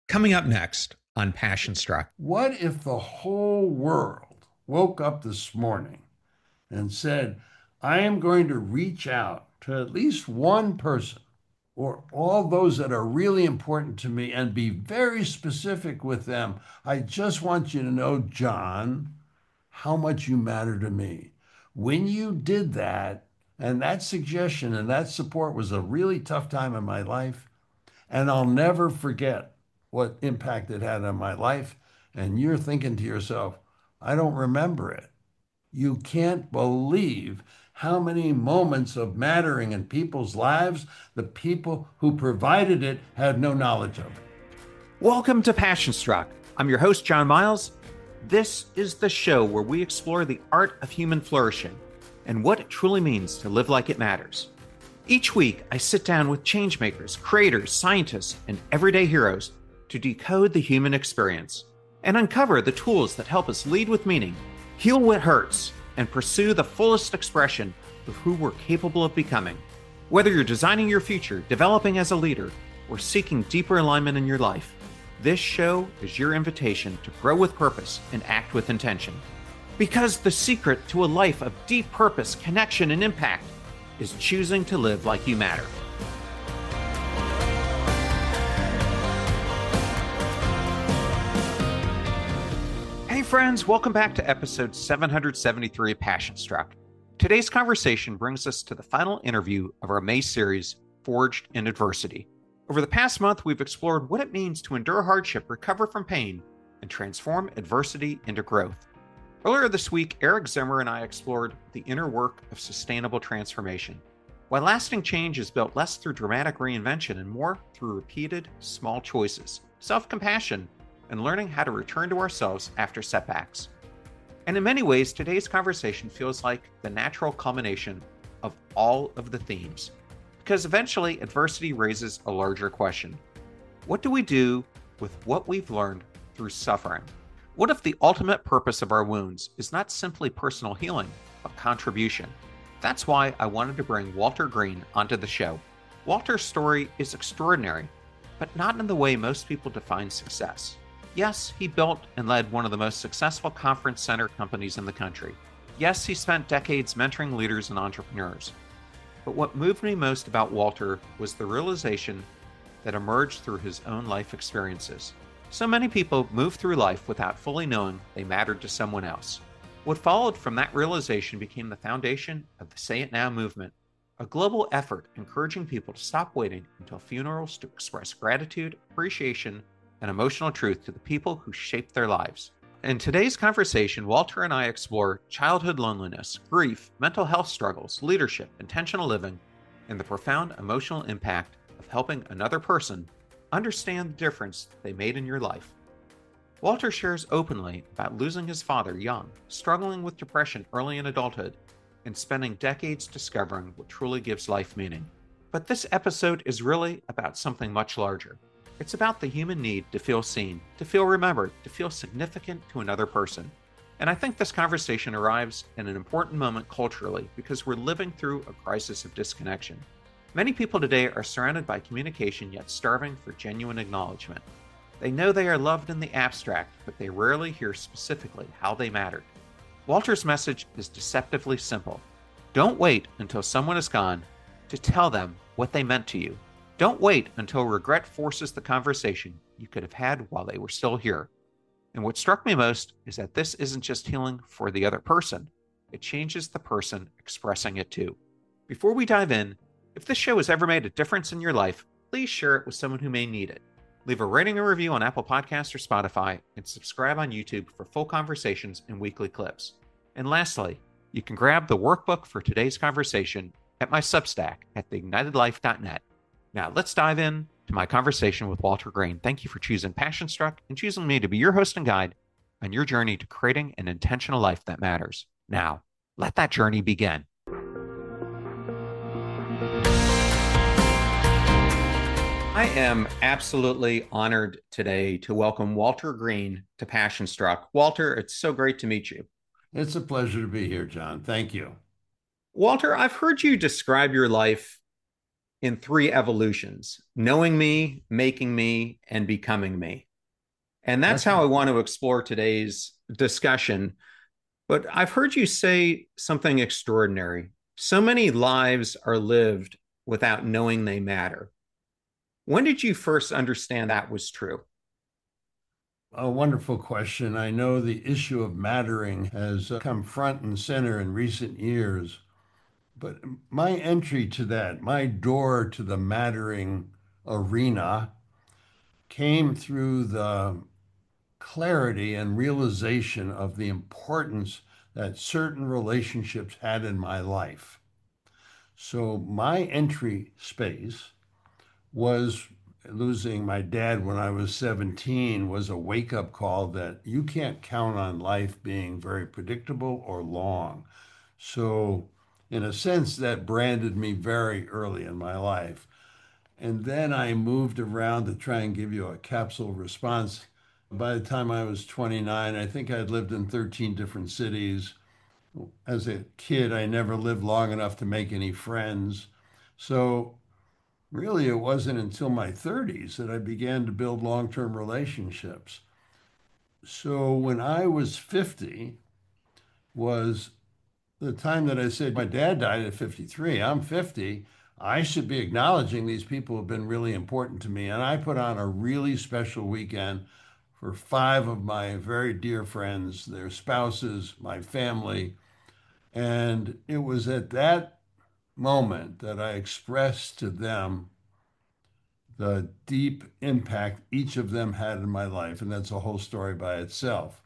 Coming up next on Passion Struck. What if the whole world woke up this morning and said, I am going to reach out to at least one person or all those that are really important to me and be very specific with them? I just want you to know, John, how much you matter to me. When you did that, and that suggestion and that support was a really tough time in my life, and I'll never forget what impact it had on my life. And you're thinking to yourself, I don't remember it. You can't believe how many moments of mattering in people's lives the people who provided it had no knowledge of. Welcome to Passion Struck. I'm your host, John Miles. This is the show where we explore the art of human flourishing and what it truly means to live like it matters. Each week, I sit down with changemakers, creators, scientists, and everyday heroes to decode the human experience and uncover the tools that help us lead with meaning, heal what hurts, and pursue the fullest expression of who we're capable of becoming. Whether you're designing your future, developing as a leader, or seeking deeper alignment in your life, this show is your invitation to grow with purpose and act with intention. Because the secret to a life of deep purpose, connection, and impact is choosing to live like you matter. Hey friends, welcome back to episode 773 of Passion Struck. Today's conversation brings us to the final interview of our May series, Forged in Adversity. Over the past month, we've explored what it means to endure hardship, recover from pain, and transform adversity into growth. Earlier this week, Eric Zimmer and I explored the inner work of sustainable transformation. Why lasting change is built less through dramatic reinvention and more through repeated, small choices, self-compassion, and learning how to return to ourselves after setbacks. And in many ways, today's conversation feels like the natural culmination of all of the themes. Because eventually, adversity raises a larger question. What do we do with what we've learned through suffering? What if the ultimate purpose of our wounds is not simply personal healing, but contribution? That's why I wanted to bring Walter Green onto the show. Walter's story is extraordinary, but not in the way most people define success. Yes, he built and led one of the most successful conference center companies in the country. Yes, he spent decades mentoring leaders and entrepreneurs. But what moved me most about Walter was the realization that emerged through his own life experiences. So many people move through life without fully knowing they mattered to someone else. What followed from that realization became the foundation of the Say It Now movement, a global effort encouraging people to stop waiting until funerals to express gratitude, appreciation, and emotional truth to the people who shaped their lives. In today's conversation, Walter and I explore childhood loneliness, grief, mental health struggles, leadership, intentional living, and the profound emotional impact of helping another person understand the difference they made in your life. Walter shares openly about losing his father young, struggling with depression early in adulthood, and spending decades discovering what truly gives life meaning. But this episode is really about something much larger. It's about the human need to feel seen, to feel remembered, to feel significant to another person. And I think this conversation arrives in an important moment culturally because we're living through a crisis of disconnection. Many people today are surrounded by communication yet starving for genuine acknowledgement. They know they are loved in the abstract, but they rarely hear specifically how they mattered. Walter's message is deceptively simple. Don't wait until someone is gone to tell them what they meant to you. Don't wait until regret forces the conversation you could have had while they were still here. And what struck me most is that this isn't just healing for the other person, it changes the person expressing it too. Before we dive in, if this show has ever made a difference in your life, please share it with someone who may need it. Leave a rating and review on Apple Podcasts or Spotify, and subscribe on YouTube for full conversations and weekly clips. And lastly, you can grab the workbook for today's conversation at my Substack at theignitedlife.net. Now, let's dive in to my conversation with Walter Green. Thank you for choosing Passion Struck and choosing me to be your host and guide on your journey to creating an intentional life that matters. Now, let that journey begin. I am absolutely honored today to welcome Walter Green to Passion Struck. Walter, it's so great to meet you. It's a pleasure to be here, John. Thank you. Walter, I've heard you describe your life in three evolutions: knowing me, making me, and becoming me. And that's That's how I want to explore today's discussion. But I've heard you say something extraordinary. So many lives are lived without knowing they matter. When did you first understand that was true? a wonderful question. I know the issue of mattering has come front and center in recent years, but my entry to that, my door to the mattering arena, came through the clarity and realization of the importance that certain relationships had in my life. So my entry space was losing my dad when I was 17 was a wake-up call that you can't count on life being very predictable or long. So in a sense, that branded me very early in my life. And then I moved around to try and give you a capsule response. By the time I was 29, I think I'd lived in 13 different cities. As a kid, I never lived long enough to make any friends. So really, it wasn't until my 30s that I began to build long-term relationships. So when I was 50 was the time that I said my dad died at 53. I'm 50. I should be acknowledging these people have been really important to me. And I put on a really special weekend for five of my very dear friends, their spouses, my family. And it was at that moment that I expressed to them the deep impact each of them had in my life. And that's a whole story by itself.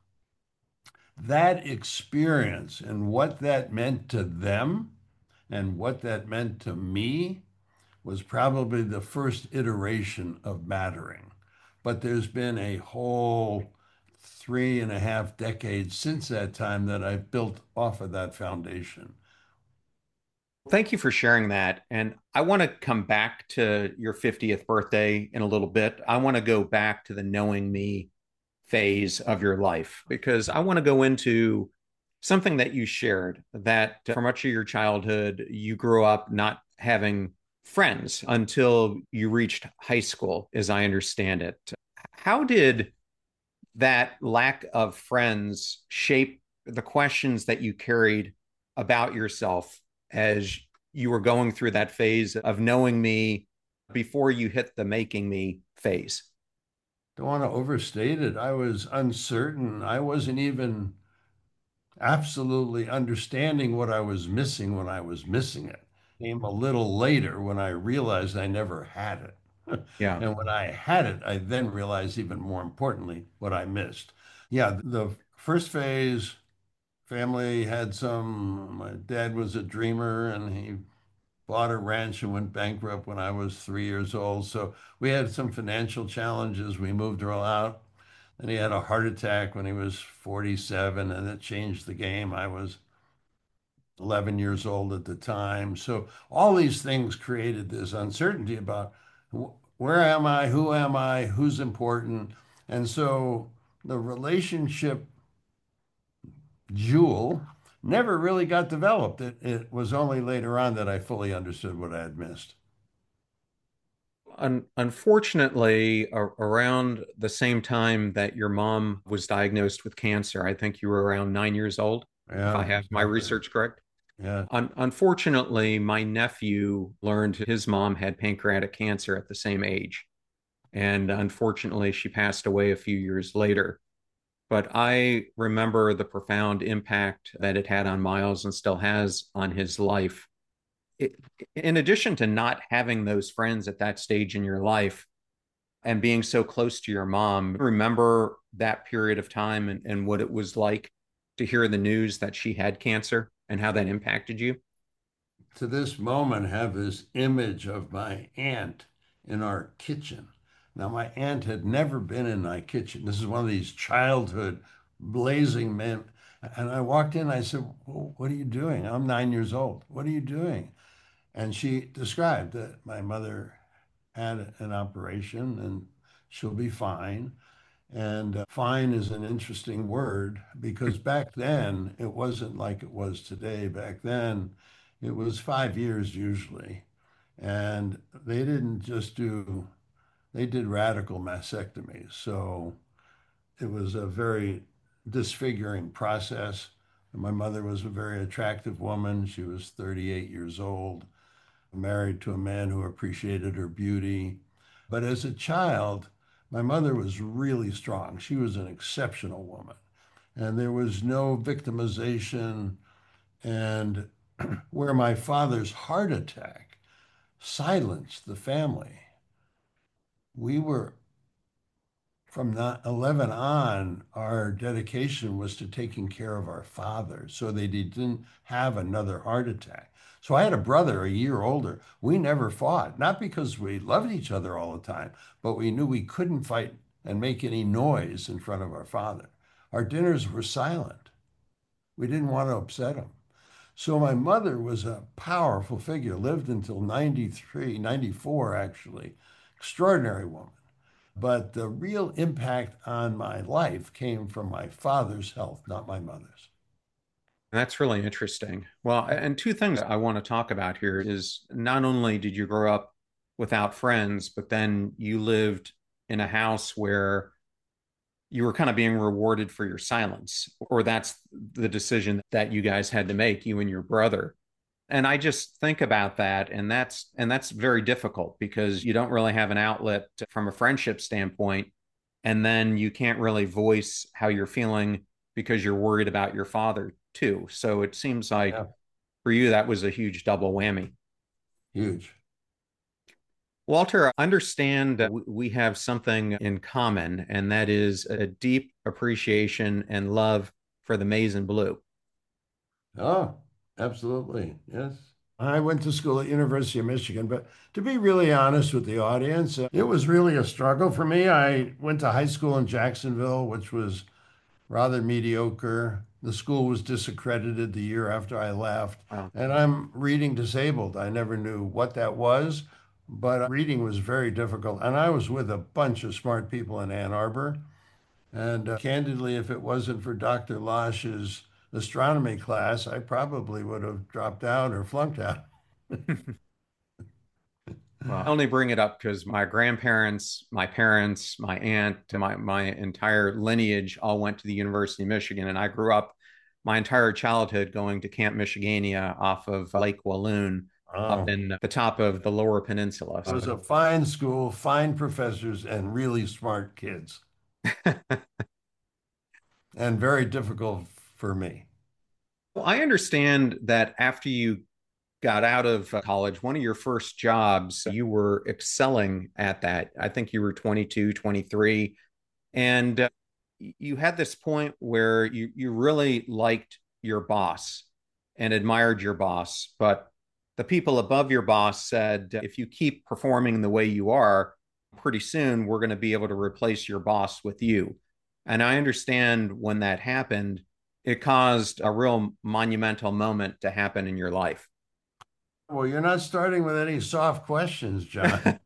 That experience and what that meant to them and what that meant to me was probably the first iteration of mattering. But there's been a whole 3.5 decades since that time that I've built off of that foundation. Thank you for sharing that. And I want to come back to your 50th birthday in a little bit. I want to go back to the knowing me phase of your life because I want to go into something that you shared that for much of your childhood, you grew up not having friends until you reached high school, as I understand it. How did that lack of friends shape the questions that you carried about yourself as you were going through that phase of knowing me before you hit the making me phase? Don't want to overstate it. I was uncertain. I wasn't even absolutely understanding what I was missing when I was missing it. Came a little later when I realized I never had it. Yeah. And when I had it, I then realized even more importantly what I missed. Yeah, the first phase, family had some, my dad was a dreamer and he bought a ranch and went bankrupt when I was 3 years old. So we had some financial challenges. We moved her out. And he had a heart attack when he was 47, and it changed the game. I was 11 years old at the time. So all these things created this uncertainty about where am I, who's important. And so the relationship jewel never really got developed. It was only later on that I fully understood what I had missed. Unfortunately, around the same time that your mom was diagnosed with cancer, I think you were around 9 years old, if I Yeah, have my exactly. research correct. Yeah. Unfortunately, my nephew learned his mom had pancreatic cancer at the same age. And unfortunately, she passed away a few years later. But I remember the profound impact that it had on Miles and still has on his life. It, in addition to not having those friends at that stage in your life and being so close to your mom, remember that period of time and what it was like to hear the news that she had cancer and how that impacted you? To this moment have this image of my aunt in our kitchen. Now, my aunt had never been in my kitchen. This is one of these childhood blazing men. And I walked in, I said, well, what are you doing? I'm 9 years old. What are you doing? And she described that my mother had an operation and she'll be fine. And fine is an interesting word because back then it wasn't like it was today. Back then it was 5 years usually. And they didn't just do, they did radical mastectomies. So it was a very disfiguring process. My mother was a very attractive woman. She was 38 years old, married to a man who appreciated her beauty. But as a child, my mother was really strong. She was an exceptional woman. And there was no victimization. And where my father's heart attack silenced the family, we were from 11 on, our dedication was to taking care of our father so they didn't have another heart attack. So I had a brother a year older. We never fought, not because we loved each other all the time, but we knew we couldn't fight and make any noise in front of our father. Our dinners were silent. We didn't want to upset him. So my mother was a powerful figure, lived until 93, 94 actually. Extraordinary woman. But the real impact on my life came from my father's health, not my mother's. That's really interesting. Well, and two things I want to talk about here is not only did you grow up without friends, but then you lived in a house where you were kind of being rewarded for your silence, or that's the decision that you guys had to make, you and your brother. And I just think about that, and that's very difficult because you don't really have an outlet from a friendship standpoint, and then you can't really voice how you're feeling because you're worried about your father too. So it seems like Yeah, for you that was a huge double whammy. huge. Walter, I understand that we have something in common, and that is a deep appreciation and love for the maize and blue. Oh, absolutely. Yes. I went to school at University of Michigan, but to be really honest with the audience, it was really a struggle for me. I went to high school in Jacksonville, which was rather mediocre. The school was disaccredited the year after I left, Wow. and I'm reading disabled. I never knew what that was, but reading was very difficult. And I was with a bunch of smart people in Ann Arbor. And candidly, if it wasn't for Dr. Losh's astronomy class, I probably would have dropped out or flunked out. Well, I only bring it up because my grandparents, my parents, my aunt, my entire lineage all went to the University of Michigan, and I grew up my entire childhood going to Camp Michigania off of Lake Walloon up Oh, in the top of the Lower Peninsula. it So, was a fine school, fine professors, and really smart kids, and very difficult for me. well, I understand that after you got out of college, one of your first jobs, you were excelling at that. I think you were 22, 23. And you had this point where you really liked your boss and admired your boss, but the people above your boss said, if you keep performing the way you are, pretty soon we're going to be able to replace your boss with you. And I understand when that happened, it caused a real monumental moment to happen in your life. Well, you're not starting with any soft questions, John.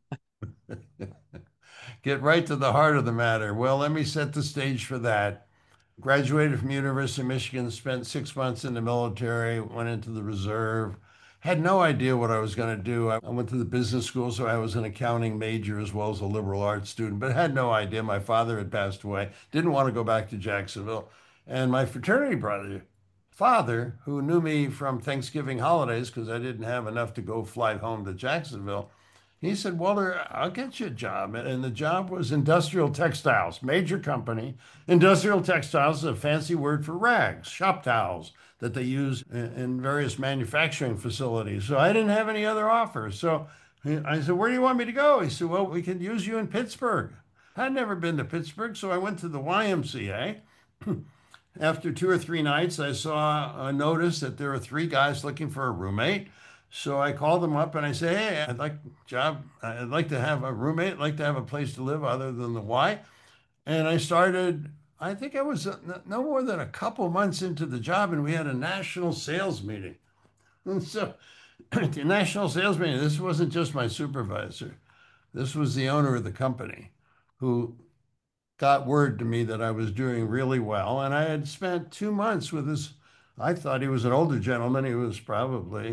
Get right to the heart of the matter. Well, let me set the stage for that. Graduated from University of Michigan, spent 6 months in the military, went into the reserve. Had no idea what I was going to do. I went to the business school, so I was an accounting major as well as a liberal arts student, but had no idea. My father had passed away. Didn't want to go back to Jacksonville. And my fraternity brother, father, who knew me from Thanksgiving holidays because I didn't have enough to go fly home to Jacksonville, he said, Walter, I'll get you a job. And the job was industrial textiles, major company. Industrial textiles is a fancy word for rags, shop towels that they use in various manufacturing facilities. So I didn't have any other offers. So I said, where do you want me to go? He said, well, we can use you in Pittsburgh. I'd never been to Pittsburgh, so I went to the YMCA. After 2 or 3 nights, I saw a notice that there were three guys looking for a roommate. So I called them up and I said, "Hey, I'd like a job. I'd like to have a roommate. I'd like to have a place to live other than the Y." And I started. I think I was no more than a couple months into the job, and we had a national sales meeting. And so, the national sales meeting. This wasn't just my supervisor. This was the owner of the company, who got word to me that I was doing really well. And I had spent 2 months with this. I thought he was an older gentleman. He was probably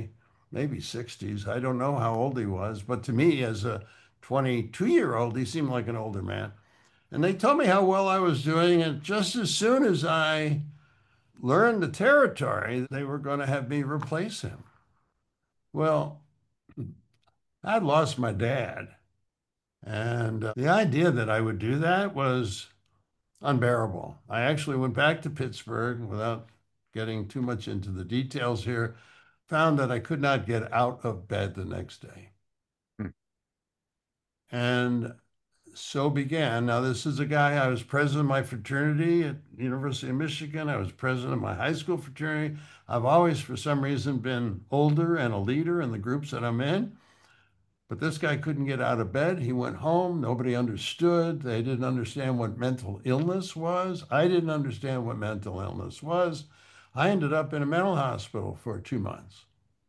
maybe 60s. I don't know how old he was, but to me, as a 22-year-old, he seemed like an older man. And they told me how well I was doing. And just as soon as I learned the territory, they were going to have me replace him. Well, I'd lost my dad. And the idea that I would do that was unbearable. I actually went back to Pittsburgh without getting too much into the details here, found that I could not get out of bed the next day. Hmm. And so began. Now, this is a guy, I was president of my fraternity at the University of Michigan. I was president of my high school fraternity. I've always, for some reason, been older and a leader in the groups that I'm in. But this guy couldn't get out of bed. He went home. Nobody understood. They didn't understand what mental illness was. I didn't understand what mental illness was. I ended up in a mental hospital for 2 months.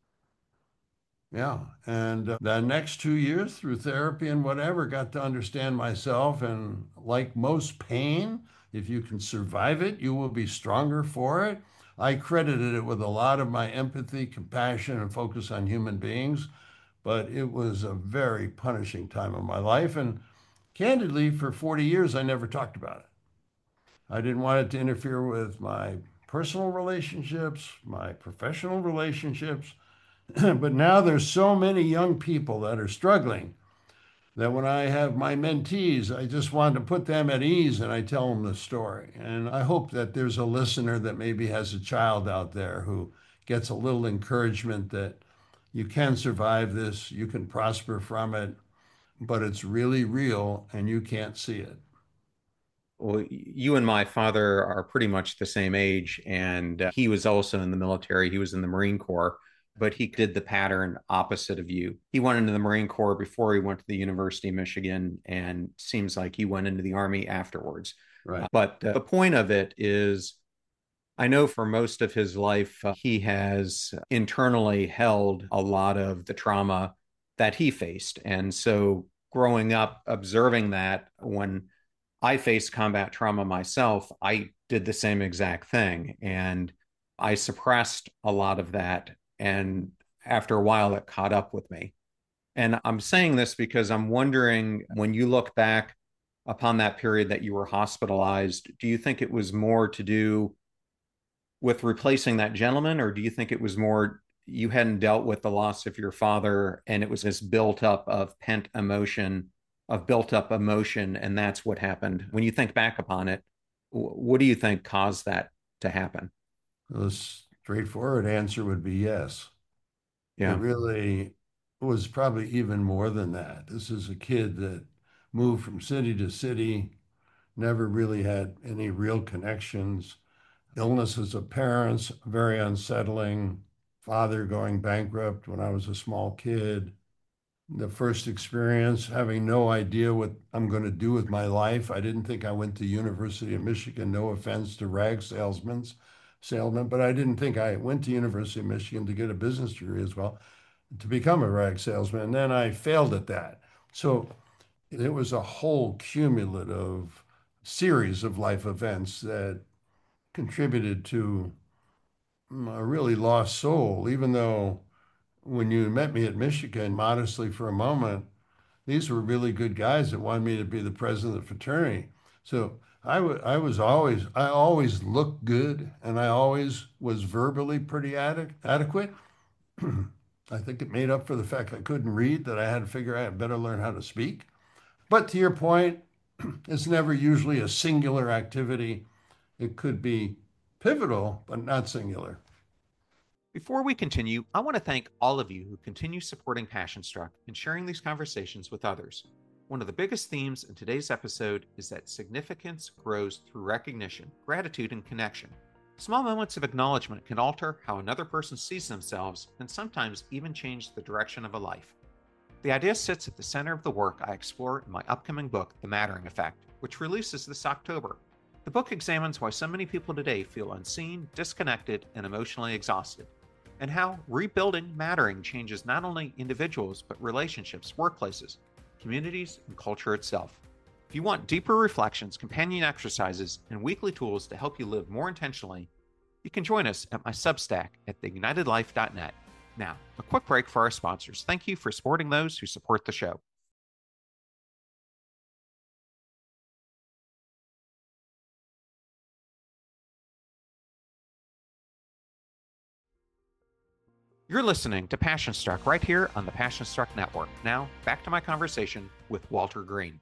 Yeah. And the next 2 years through therapy and whatever, got to understand myself. And like most pain, if you can survive it, you will be stronger for it. I credited it with a lot of my empathy, compassion, and focus on human beings. But it was a very punishing time of my life. And candidly, for 40 years, I never talked about it. I didn't want it to interfere with my personal relationships, my professional relationships. But now there's so many young people that are struggling that when I have my mentees, I just want to put them at ease and I tell them the story. And I hope that there's a listener that maybe has a child out there who gets a little encouragement that you can survive this, you can prosper from it, but it's really real and you can't see it. Well, you and my father are pretty much the same age, and he was also in the military. He was in the Marine Corps, but he did the pattern opposite of you. He went into the Marine Corps before he went to the University of Michigan, and seems like he went into the Army afterwards. Right. But the point of it is, I know for most of his life, he has internally held a lot of the trauma that he faced. And so growing up, observing that when I faced combat trauma myself, I did the same exact thing. And I suppressed a lot of that. And after a while, it caught up with me. And I'm saying this because I'm wondering, when you look back upon that period that you were hospitalized, do you think it was more to do with replacing that gentleman, or do you think it was more you hadn't dealt with the loss of your father and it was this built up of pent emotion, of built up emotion, and that's what happened? When you think back upon it, what do you think caused that to happen? The straightforward answer would be yes. It Yeah. really was probably even more than that. This is a kid that moved from city to city, never really had any real connections. Illness as a parent, very unsettling. Father going bankrupt when I was a small kid. The first experience, having no idea what I'm going to do with my life. I didn't think I went to University of Michigan, no offense to salesmen, but I didn't think I went to University of Michigan to get a business degree as well, to become a rag salesman. And then I failed at that. So it was a whole cumulative series of life events that contributed to a really lost soul, even though when you met me at Michigan, modestly for a moment, these were really good guys that wanted me to be the president of the fraternity. So I always looked good and I always was verbally pretty adequate. I think it made up for the fact I couldn't read, that I had to figure out I better learn how to speak. But to your point, it's never usually a singular activity. It could be pivotal, but not singular. Before we continue, I want to thank all of you who continue supporting Passion Struck and sharing these conversations with others. One of the biggest themes in today's episode is that significance grows through recognition, gratitude, and connection. Small moments of acknowledgement can alter how another person sees themselves and sometimes even change the direction of a life. The idea sits at the center of the work I explore in my upcoming book, The Mattering Effect, which releases this October. The book examines why so many people today feel unseen, disconnected, and emotionally exhausted, and how rebuilding mattering changes not only individuals, but relationships, workplaces, communities, and culture itself. If you want deeper reflections, companion exercises, and weekly tools to help you live more intentionally, you can join us at my Substack at theignitedlife.net. Now, a quick break for our sponsors. Thank you for supporting those who support the show. You're listening to Passion Struck right here on the Passion Struck Network. Now, back to my conversation with Walter Green.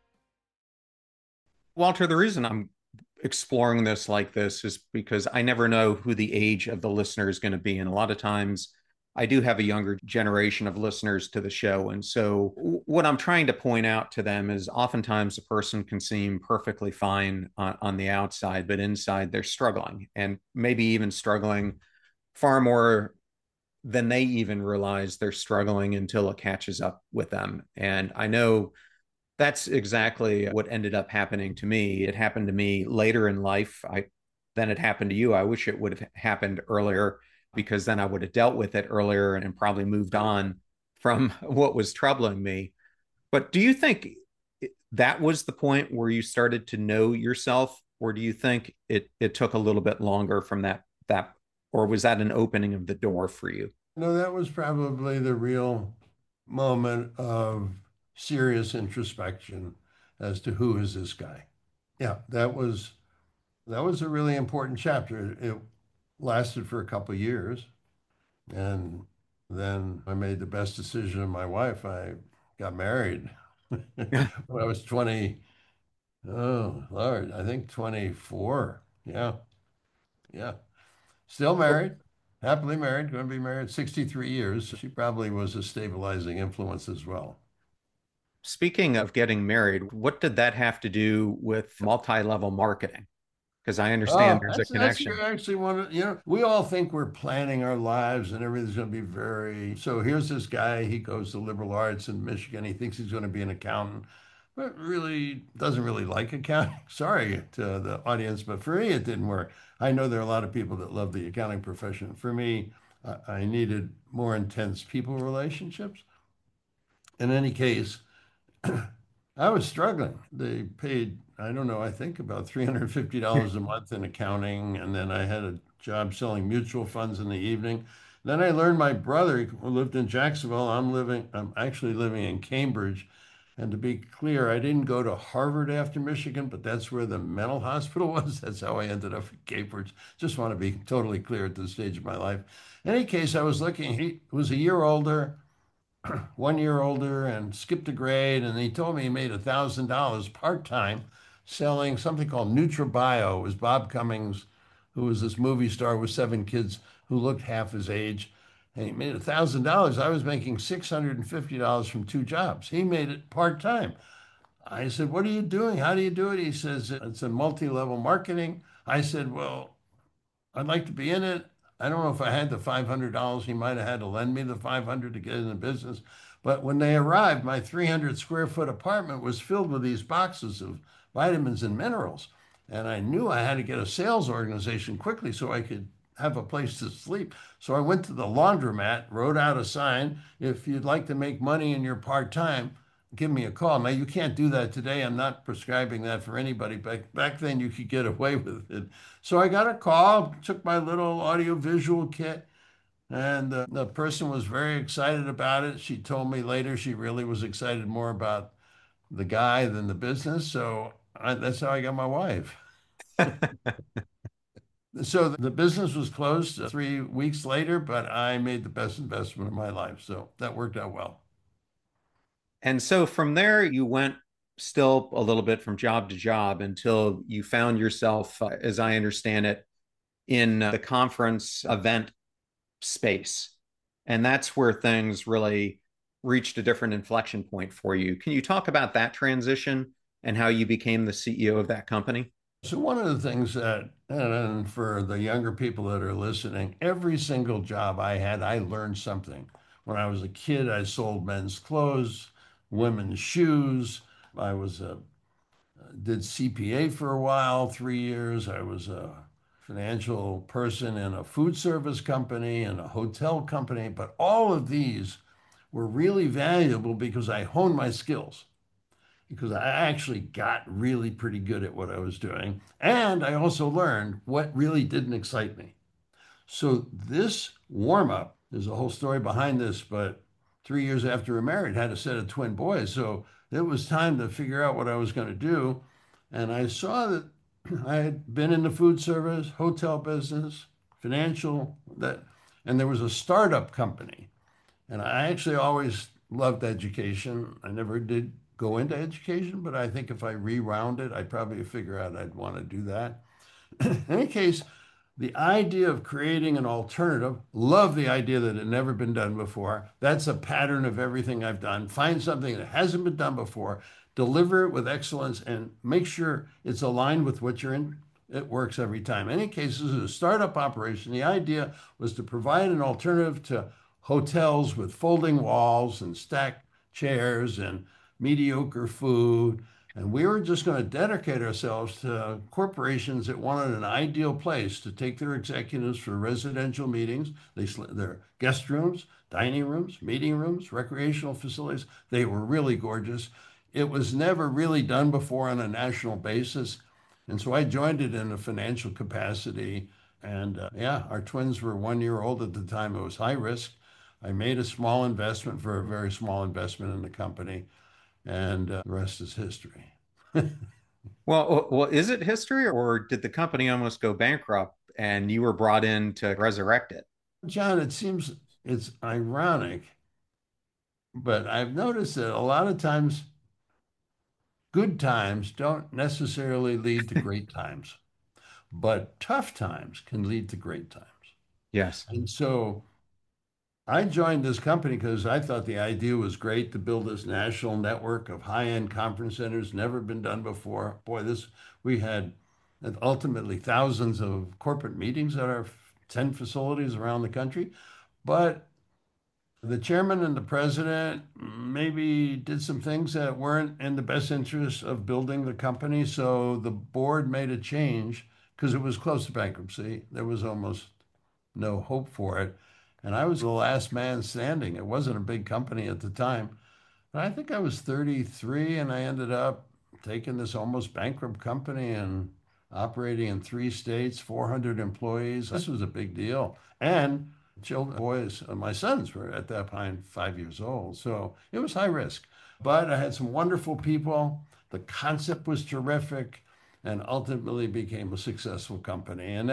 Walter, the reason I'm exploring this like this is because I never know who the age of the listener is going to be. And a lot of times I do have a younger generation of listeners to the show. And so what I'm trying to point out to them is oftentimes a person can seem perfectly fine on the outside, but inside they're struggling and maybe even struggling far more than they even realize they're struggling until it catches up with them. And I know that's exactly what ended up happening to me. It happened to me later in life than it happened to you. I wish it would have happened earlier because then I would have dealt with it earlier and probably moved on from what was troubling me. But do you think that was the point where you started to know yourself, or do you think it took a little bit longer from that, or was that an opening of the door for you? No, that was probably the real moment of serious introspection as to who is this guy. Yeah, that was a really important chapter. It lasted for a couple of years, and then I made the best decision of my wife. I got married when I was 20. Oh, Lord, I think 24. Yeah, yeah. Still married, happily married, going to be married 63 years. She probably was a stabilizing influence as well. Speaking of getting married, what did that have to do with multi-level marketing? Because I understand Oh, there's a that's connection. actually one of, we all think we're planning our lives and everything's going to be very. So here's this guy, he goes to liberal arts in Michigan. He thinks he's going to be an accountant, but really doesn't really like accounting. Sorry to the audience, but for me, it didn't work. I know there are a lot of people that love the accounting profession. For me, I needed more intense people relationships. In any case, I was struggling. They paid, I don't know, I think about $350 a month in accounting. And then I had a job selling mutual funds in the evening. Then I learned my brother who lived in Jacksonville. I'm actually living in Cambridge. And to be clear, I didn't go to Harvard after Michigan, but that's where the mental hospital was. That's how I ended up at Cambridge. Just want to be totally clear at this stage of my life. In any case, I was looking, he was a year older. 1 year older and skipped a grade. And he told me he made $1,000 part time selling something called NutraBio. It was Bob Cummings, who was this movie star with 7 kids who looked half his age. And he made $1,000. I was making $650 from 2 jobs. He made it part time. I said, "What are you doing? How do you do it?" He says, "It's a multi level marketing." I said, "Well, I'd like to be in it. I don't know if I had the $500. He might have had to lend me the 500 to get in the business. But when they arrived, my 300 square foot apartment was filled with these boxes of vitamins and minerals. And I knew I had to get a sales organization quickly so I could have a place to sleep. So I went to the laundromat, wrote out a sign. If you'd like to make money in your part time, give me a call. Now, you can't do that today. I'm not prescribing that for anybody. Back then, you could get away with it. So I got a call, took my little audio-visual kit, and the person was very excited about it. She told me later she really was excited more about the guy than the business. So that's how I got my wife. So the business was closed 3 weeks later, but I made the best investment of my life. So that worked out well. And so from there, you went still a little bit from job to job until you found yourself, as I understand it, in the conference event space. And that's where things really reached a different inflection point for you. Can you talk about that transition and how you became the CEO of that company? So one of the things that, and for the younger people that are listening, every single job I had, I learned something. When I was a kid, I sold men's clothes, women's shoes. I was a did CPA for a while, 3 years. I was a financial person in a food service company and a hotel company. But all of these were really valuable because I honed my skills because I actually got really pretty good at what I was doing. And I also learned what really didn't excite me. So this warm up There's a whole story behind this, but 3 years after we married, had a set of twin boys. So it was time to figure out what I was going to do. And I saw that I had been in the food service, hotel business, financial, and there was a startup company. And I actually always loved education. I never did go into education, but I think if I rewound it, I'd probably figure out I'd want to do that. In any case, the idea of creating an alternative, love the idea that it never been done before. That's a pattern of everything I've done. Find something that hasn't been done before, deliver it with excellence, and make sure it's aligned with what you're in. It works every time. In any case, this is a startup operation. The idea was to provide an alternative to hotels with folding walls and stacked chairs and mediocre food. And we were just going to dedicate ourselves to corporations that wanted an ideal place to take their executives for residential meetings. Their guest rooms, dining rooms, meeting rooms, recreational facilities. They were really gorgeous. It was never really done before on a national basis. And so I joined it in a financial capacity. And yeah, our twins were 1 year old at the time. It was high risk. I made a small investment for a very small investment in the company, and the rest is history. Well, is it history, or did the company almost go bankrupt and you were brought in to resurrect it? John, it seems it's ironic, but I've noticed that a lot of times good times don't necessarily lead to great times, but tough times can lead to great times. Yes. And so I joined this company because I thought the idea was great to build this national network of high-end conference centers, never been done before. Boy, this we had ultimately thousands of corporate meetings at our 10 facilities around the country. But the chairman and the president maybe did some things that weren't in the best interest of building the company. So the board made a change because it was close to bankruptcy. There was almost no hope for it. And I was the last man standing. It wasn't a big company at the time. But I think I was 33 and I ended up taking this almost bankrupt company and operating in 3 states, 400 employees. This was a big deal. And children, boys, my sons were at that point 5 years old. So it was high risk. But I had some wonderful people. The concept was terrific and ultimately became a successful company. And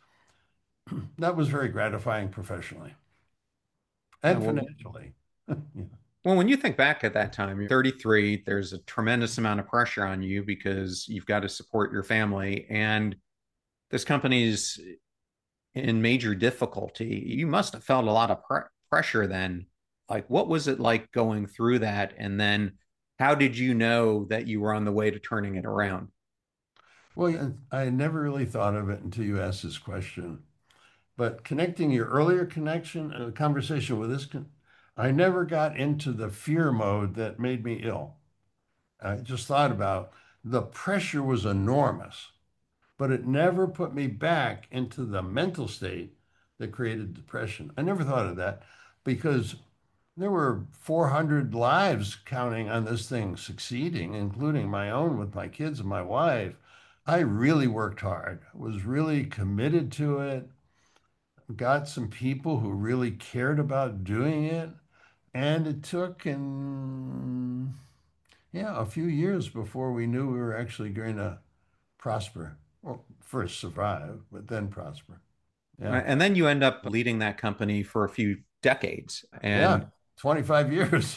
that was very gratifying professionally Yeah, and well, financially. well, when you think back at that time, you're 33, there's a tremendous amount of pressure on you because you've got to support your family, and this company's in major difficulty. You must have felt a lot of pressure then. Like, what was it like going through that? And then how did you know that you were on the way to turning it around? Well, yeah, I never really thought of it until you asked this question. But connecting your earlier connection and a conversation with this, I never got into the fear mode that made me ill. I just thought about the pressure was enormous, but it never put me back into the mental state that created depression. I never thought of that because there were 400 lives counting on this thing succeeding, including my own with my kids and my wife. I really worked hard, was really committed to it, got some people who really cared about doing it. And it took yeah, a few years before we knew we were actually going to prosper. Well, first survive, but then prosper. Yeah. And then you end up leading that company for a few decades. Yeah. And 25 years.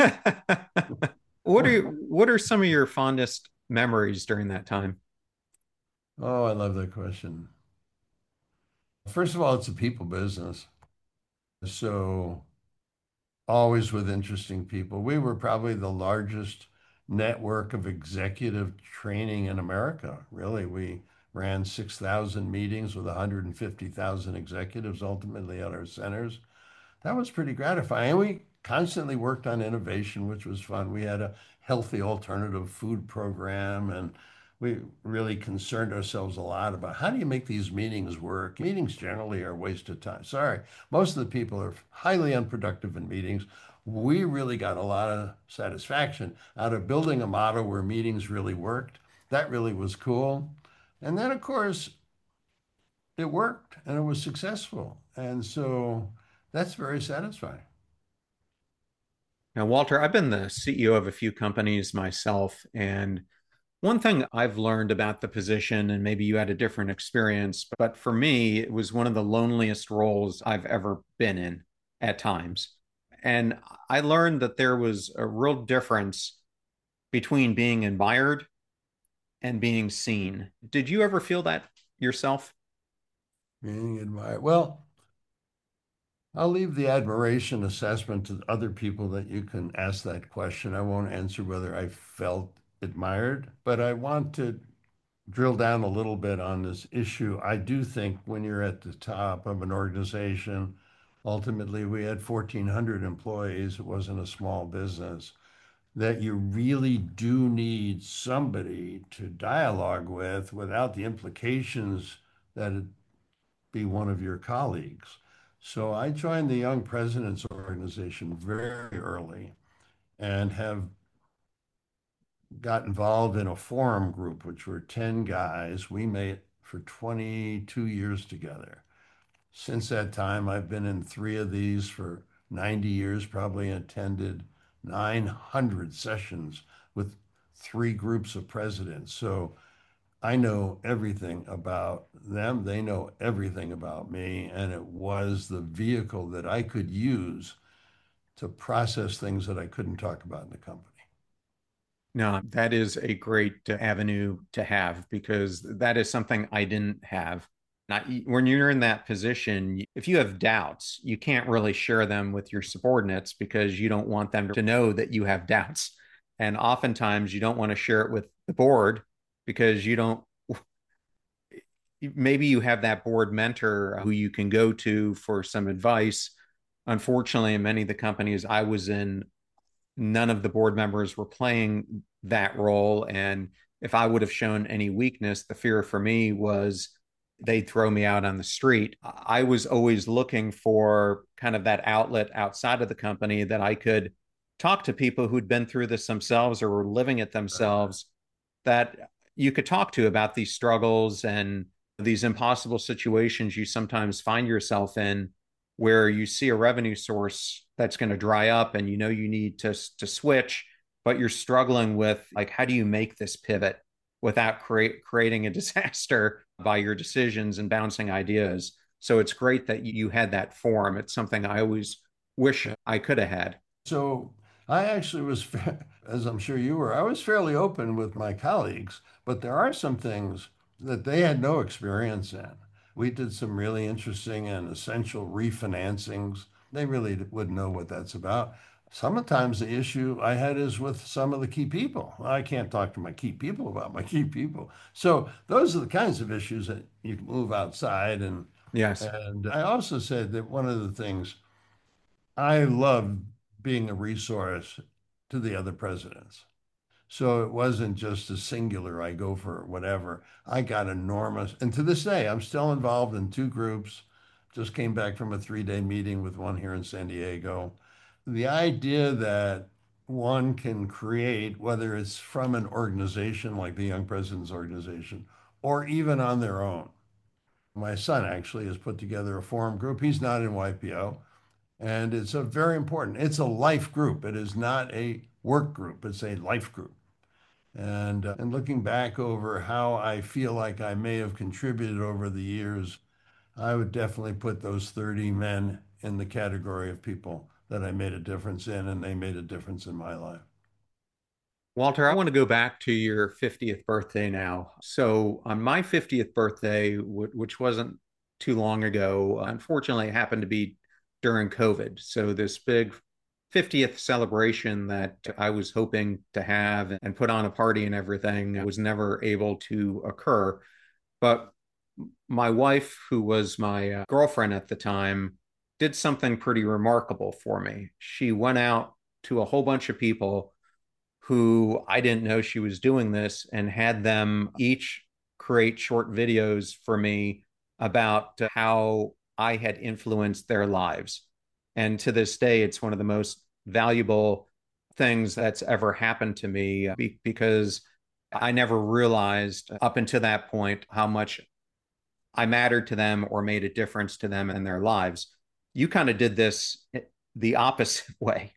what are some of your fondest memories during that time? Oh, I love that question. First of all, it's a people business. So always with interesting people. We were probably the largest network of executive training in America. Really, we ran 6,000 meetings with 150,000 executives ultimately at our centers. That was pretty gratifying. And we constantly worked on innovation, which was fun. We had a healthy alternative food program, and we really concerned ourselves a lot about how do you make these meetings work? Meetings generally are a waste of time. Sorry, most of the people are highly unproductive in meetings. We really got a lot of satisfaction out of building a model where meetings really worked. That really was cool. And then, of course, it worked and it was successful. And so That's very satisfying. Now, Walter, I've been the CEO of a few companies myself, and one thing I've learned about the position, and maybe you had a different experience, but for me, it was one of the loneliest roles I've ever been in at times. And I learned that there was a real difference between being admired and being seen. Did you ever feel that yourself? Being admired. Well, I'll leave the admiration assessment to other people that you can ask that question. I won't answer whether I felt admired, but I want to drill down a little bit on this issue. I do think when you're at the top of an organization, ultimately we had 1,400 employees, it wasn't a small business, that you really do need somebody to dialogue with without the implications that it be one of your colleagues. So I joined the Young Presidents Organization very early and have got involved in a forum group, which were 10 guys. We met for 22 years together. Since that time, I've been in three of these for 90 years, probably attended 900 sessions with three groups of presidents. So I know everything about them. They know everything about me. And it was the vehicle that I could use to process things that I couldn't talk about in the company. No, that is a great avenue to have because that is something I didn't have. Not when you're in that position, if you have doubts, you can't really share them with your subordinates because you don't want them to know that you have doubts. And oftentimes you don't want to share it with the board because you don't, maybe you have that board mentor who you can go to for some advice. Unfortunately, in many of the companies I was in, none of the board members were playing that role. And if I would have shown any weakness, the fear for me was they'd throw me out on the street. I was always looking for kind of that outlet outside of the company that I could talk to people who'd been through this themselves or were living it themselves, that you could talk to about these struggles and these impossible situations you sometimes find yourself in where you see a revenue source that's going to dry up and you know you need to switch, but you're struggling with like how do you make this pivot without creating a disaster by your decisions and bouncing ideas. So it's great that you had that forum. It's something I always wish I could have had. So I actually was, as I'm sure you were, I was fairly open with my colleagues, but there are some things that they had no experience in. We did some really interesting and essential refinancings. They really wouldn't know what that's about. Sometimes the issue I had is with some of the key people. I can't talk to my key people about my key people. So those are the kinds of issues that you can move outside. Yes. And I also said that one of the things I love being a resource to the other presidents. So it wasn't just a singular, I go for whatever. I got enormous, and to this day, I'm still involved in two groups. Just came back from a 3-day meeting with one here in San Diego. The idea that one can create, whether it's from an organization like the Young Presidents Organization or even on their own. My son actually has put together a forum group. He's not in YPO. And it's a very important, it's a life group. It is not a work group, it's a life group. And looking back over how I feel like I may have contributed over the years, I would definitely put those 30 men in the category of people that I made a difference in, and they made a difference in my life. Walter, I want to go back to your 50th birthday now. So, on my 50th birthday, which wasn't too long ago, unfortunately, it happened to be during COVID. So, this big 50th celebration that I was hoping to have and put on a party and everything was never able to occur. But my wife, who was my girlfriend at the time, did something pretty remarkable for me. She went out to a whole bunch of people who I didn't know she was doing this and had them each create short videos for me about how I had influenced their lives. And to this day, it's one of the most valuable things that's ever happened to me because I never realized up until that point how much I mattered to them or made a difference to them in their lives. You kind of did this the opposite way.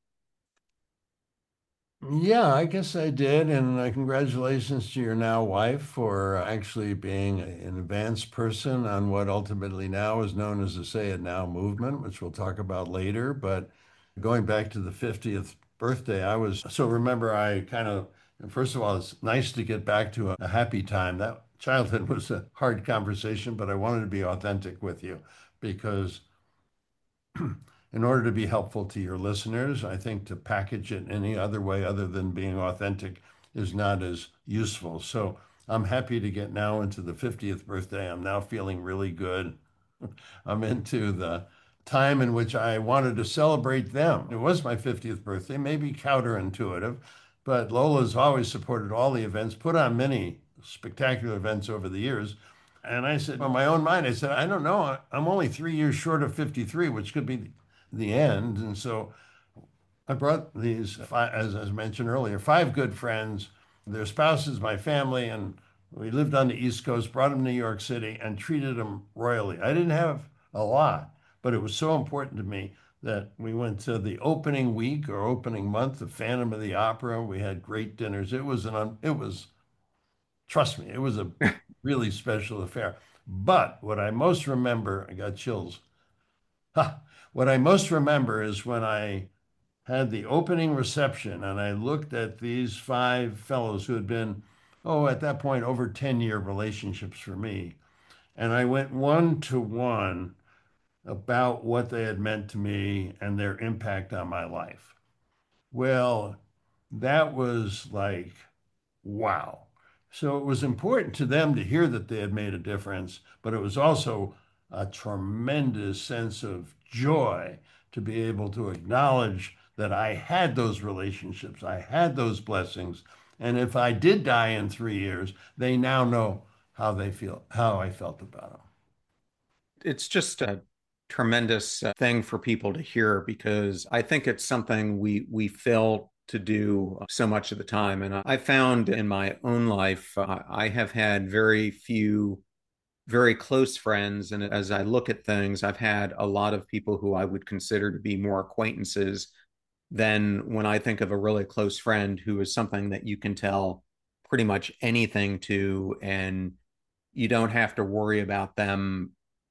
Yeah, I guess I did. And congratulations to your now wife for actually being an advanced person on what ultimately now is known as the Say It Now movement, which we'll talk about later. But going back to the 50th birthday, remember, I kind of, first of all, it's nice to get back to a happy time. That childhood was a hard conversation, but I wanted to be authentic with you because in order to be helpful to your listeners, I think to package it any other way other than being authentic is not as useful. So I'm happy to get now into the 50th birthday. I'm now feeling really good. I'm into the time in which I wanted to celebrate them. It was my 50th birthday, maybe counterintuitive, but Lola's always supported all the events, put on many spectacular events over the years. And I said, in my own mind, I said, I don't know. I'm only 3 years short of 53, which could be the end. And so I brought these, five, as I mentioned earlier, five good friends, their spouses, my family, and we lived on the East Coast, brought them to New York City, and treated them royally. I didn't have a lot, but it was so important to me that we went to the opening week or opening month of Phantom of the Opera. We had great dinners. Trust me, it was a really special affair. But what I most remember, I got chills. Ha, what I most remember is when I had the opening reception and I looked at these five fellows who had been, oh, at that point, over 10-year relationships for me. And I went one to one about what they had meant to me and their impact on my life. Well, that was like, wow. So it was important to them to hear that they had made a difference, but it was also a tremendous sense of joy to be able to acknowledge that I had those relationships, I had those blessings. And if I did die in 3 years, they now know how I felt about them. It's just a tremendous thing for people to hear because I think it's something we fail to do so much of the time. And I found in my own life, I have had very few very close friends. And as I look at things, I've had a lot of people who I would consider to be more acquaintances than when I think of a really close friend who is something that you can tell pretty much anything to, and you don't have to worry about them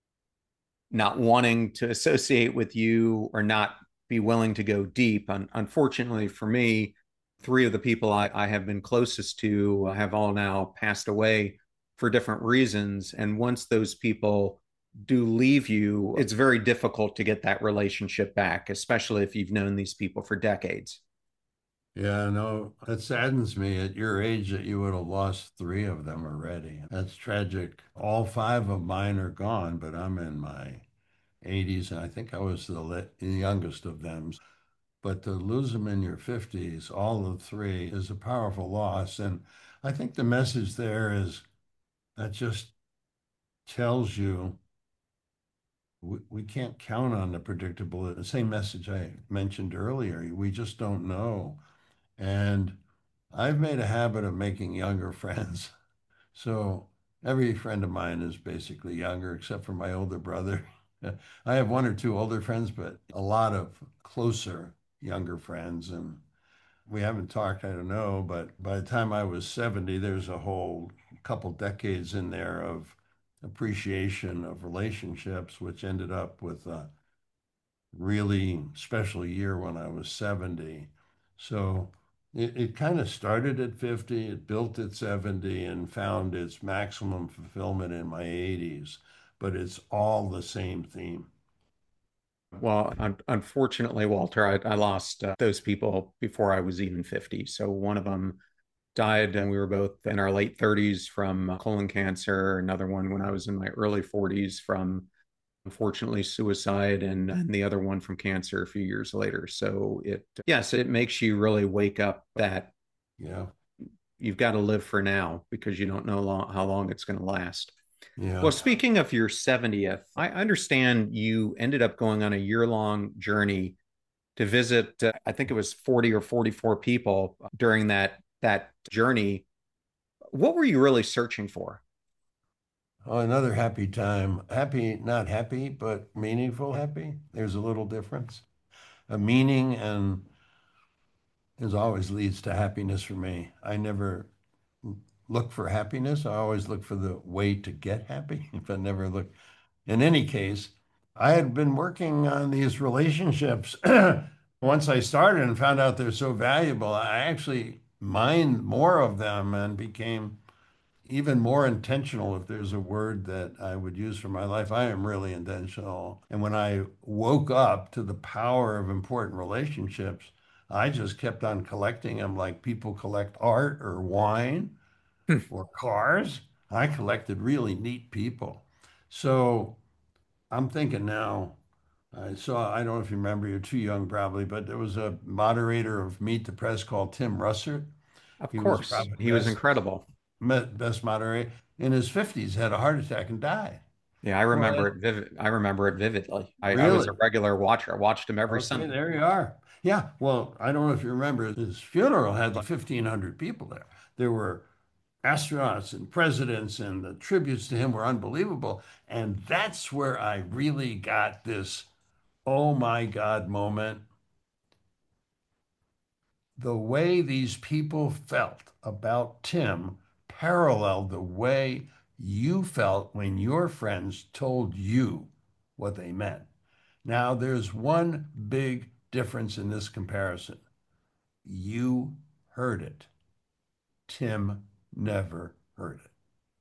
not wanting to associate with you or not be willing to go deep. Unfortunately for me, three of the people I have been closest to have all now passed away for different reasons. And once those people do leave you, it's very difficult to get that relationship back, especially if you've known these people for decades. Yeah, no, it saddens me at your age that you would have lost three of them already. That's tragic. All five of mine are gone, but I'm in my 80s, and I think I was the youngest of them. But to lose them in your 50s, all of three, is a powerful loss. And I think the message there is that just tells you we can't count on the predictable. The same message I mentioned earlier. We just don't know. And I've made a habit of making younger friends. So every friend of mine is basically younger, except for my older brother. I have one or two older friends, but a lot of closer younger friends. And we haven't talked, I don't know, but by the time I was 70, there's a whole couple decades in there of appreciation of relationships, which ended up with a really special year when I was 70. So it kind of started at 50, it built at 70, and found its maximum fulfillment in my 80s. But it's all the same theme. Well, unfortunately, Walter, I lost those people before I was even 50. So one of them died, and we were both in our late 30s from colon cancer. Another one when I was in my early 40s from, unfortunately, suicide, and the other one from cancer a few years later. So yes, it makes you really wake up that Yeah. you've got to live for now because you don't know how long it's going to last. Yeah. Well, speaking of your 70th, I understand you ended up going on a year-long journey to visit, I think it was 40 or 44 people during that journey. What were you really searching for? Oh, another happy time. Happy, not happy, but meaningful happy. There's a little difference. A meaning and is always leads to happiness for me. I never look for happiness. I always look for the way to get happy. If I never look, in any case, I had been working on these relationships. Once I started and found out they're so valuable, I actually mined more of them and became even more intentional. If there's a word that I would use for my life, I am really intentional. And when I woke up to the power of important relationships, I just kept on collecting them like people collect art or wine or cars. I collected really neat people. So I'm thinking now, I don't know if you remember, you're too young probably, but there was a moderator of Meet the Press called Tim Russert. Of He was course, probably he was incredible. best moderator in his 50s, had a heart attack and died. Yeah, I Well, remember it I remember it vividly. I was a really? regular watcher. I watched him every Okay, Sunday. there you are. Yeah, well, I don't know if you remember, his funeral had like 1,500 people there. There were astronauts and presidents, and the tributes to him were unbelievable. And that's where I really got this oh my God moment. The way these people felt about Tim paralleled the way you felt when your friends told you what they meant. Now, there's one big difference in this comparison. You heard it. Tim never heard it.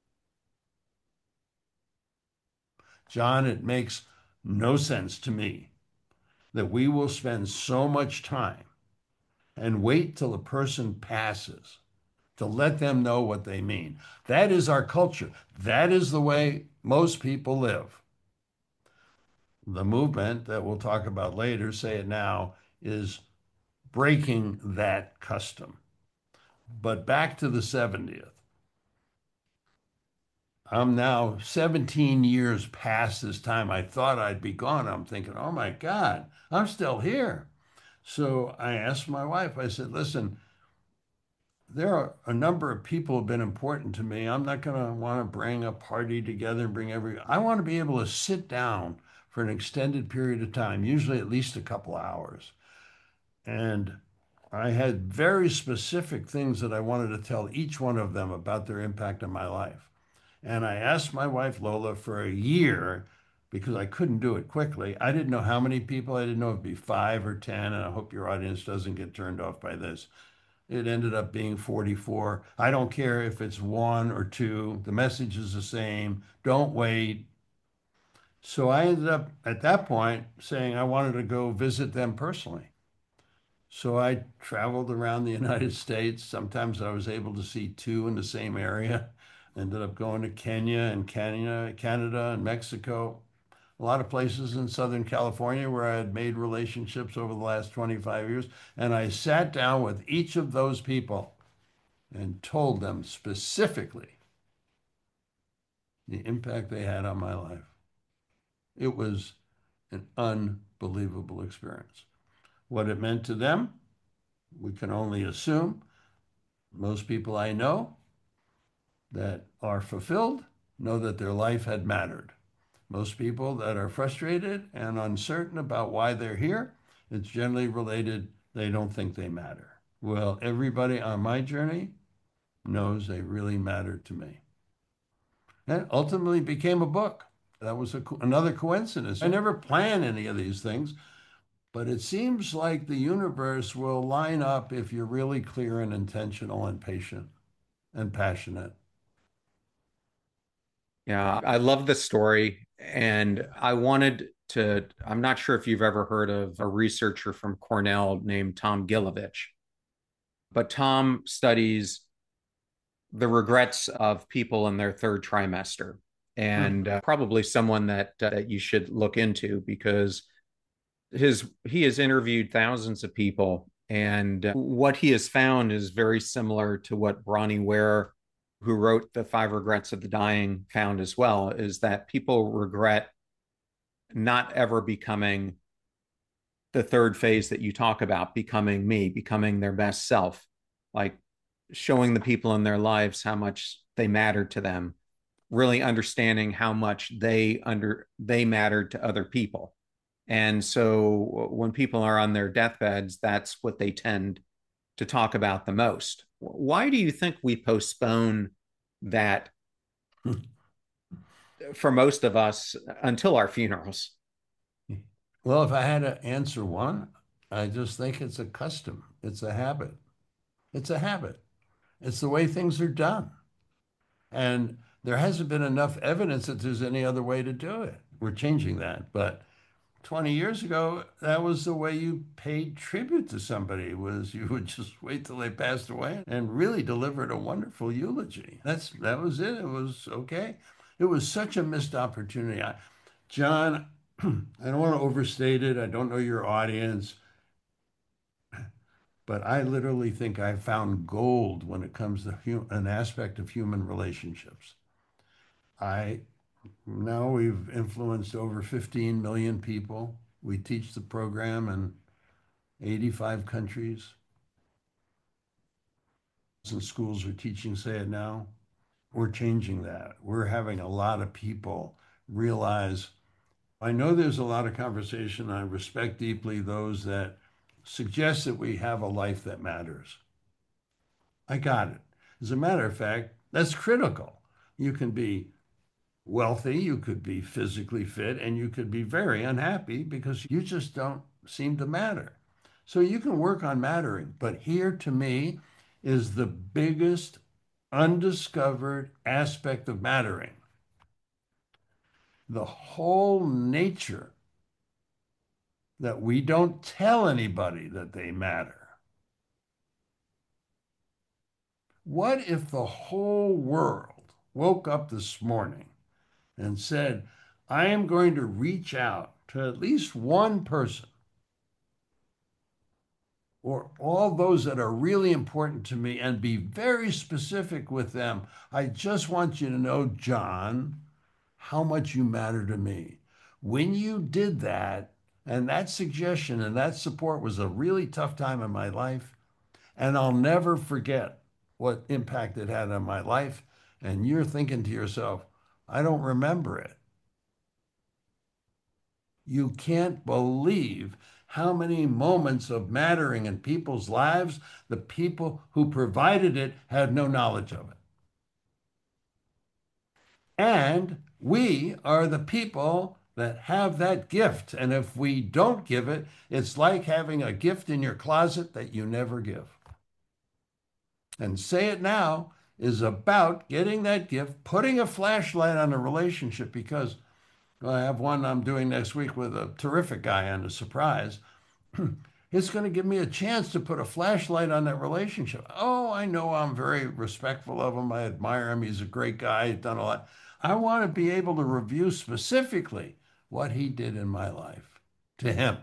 John, it makes no sense to me that we will spend so much time and wait till a person passes to let them know what they mean. That is our culture. That is the way most people live. The movement that we'll talk about later, say it now, is breaking that custom. But back to the 70th. I'm now 17 years past this time. I thought I'd be gone. I'm thinking, oh my God, I'm still here. So I asked my wife, I said, listen, there are a number of people who have been important to me. I'm not going to want to bring a party together and bring I want to be able to sit down for an extended period of time, usually at least a couple hours. And I had very specific things that I wanted to tell each one of them about their impact on my life. And I asked my wife Lola for a year because I couldn't do it quickly. I didn't know how many people. I didn't know if it'd be 5 or 10. And I hope your audience doesn't get turned off by this. It ended up being 44. I don't care if it's one or two. The message is the same. Don't wait. So I ended up at that point saying I wanted to go visit them personally. So I traveled around the United States. Sometimes I was able to see two in the same area. Ended up going to Canada, and Mexico. A lot of places in Southern California where I had made relationships over the last 25 years. And I sat down with each of those people and told them specifically the impact they had on my life. It was an unbelievable experience. What it meant to them, we can only assume. Most people I know that are fulfilled know that their life had mattered. Most people that are frustrated and uncertain about why they're here, it's generally related, they don't think they matter. Well, everybody on my journey knows they really mattered to me. And ultimately became a book. That was another coincidence. I never plan any of these things, but it seems like the universe will line up if you're really clear and intentional and patient and passionate. Yeah, I love the story. And I'm not sure if you've ever heard of a researcher from Cornell named Tom Gilovich, but Tom studies the regrets of people in their third trimester. Hmm. And probably someone that you should look into because he has interviewed thousands of people, and what he has found is very similar to what Bronnie Ware, who wrote The Five Regrets of the Dying, found as well, is that people regret not ever becoming the third phase that you talk about, becoming me, becoming their best self, like showing the people in their lives how much they matter to them. really understanding how much they mattered to other people. And so when people are on their deathbeds, that's what they tend to talk about the most. Why do you think we postpone that for most of us until our funerals? Well, if I had to answer one, I just think it's a custom. It's a habit. It's a habit. It's the way things are done. And there hasn't been enough evidence that there's any other way to do it. We're changing that. But 20 years ago, that was the way you paid tribute to somebody was you would just wait till they passed away and really delivered a wonderful eulogy. That was it. It was okay. It was such a missed opportunity. John, I don't want to overstate it. I don't know your audience, but I literally think I found gold when it comes to an aspect of human relationships. I Now we've influenced over 15 million people. We teach the program in 85 countries. And schools are teaching Say It Now. We're changing that. We're having a lot of people realize. I know there's a lot of conversation. I respect deeply those that suggest that we have a life that matters. I got it. As a matter of fact, that's critical. You can be wealthy, you could be physically fit, and you could be very unhappy because you just don't seem to matter. So you can work on mattering. But here to me is the biggest undiscovered aspect of mattering. The whole nature that we don't tell anybody that they matter. What if the whole world woke up this morning and said, I am going to reach out to at least one person or all those that are really important to me and be very specific with them. I just want you to know, John, how much you matter to me. When you did that, and that suggestion and that support was a really tough time in my life, and I'll never forget what impact it had on my life. And you're thinking to yourself, I don't remember it. You can't believe how many moments of mattering in people's lives the people who provided it had no knowledge of it. And we are the people that have that gift. And if we don't give it, it's like having a gift in your closet that you never give. And Say It Now is about getting that gift, putting a flashlight on a relationship because I have one I'm doing next week with a terrific guy on a surprise. It's going to give me a chance to put a flashlight on that relationship. Oh, I know I'm very respectful of him. I admire him. He's a great guy. He's done a lot. I want to be able to review specifically what he did in my life to him.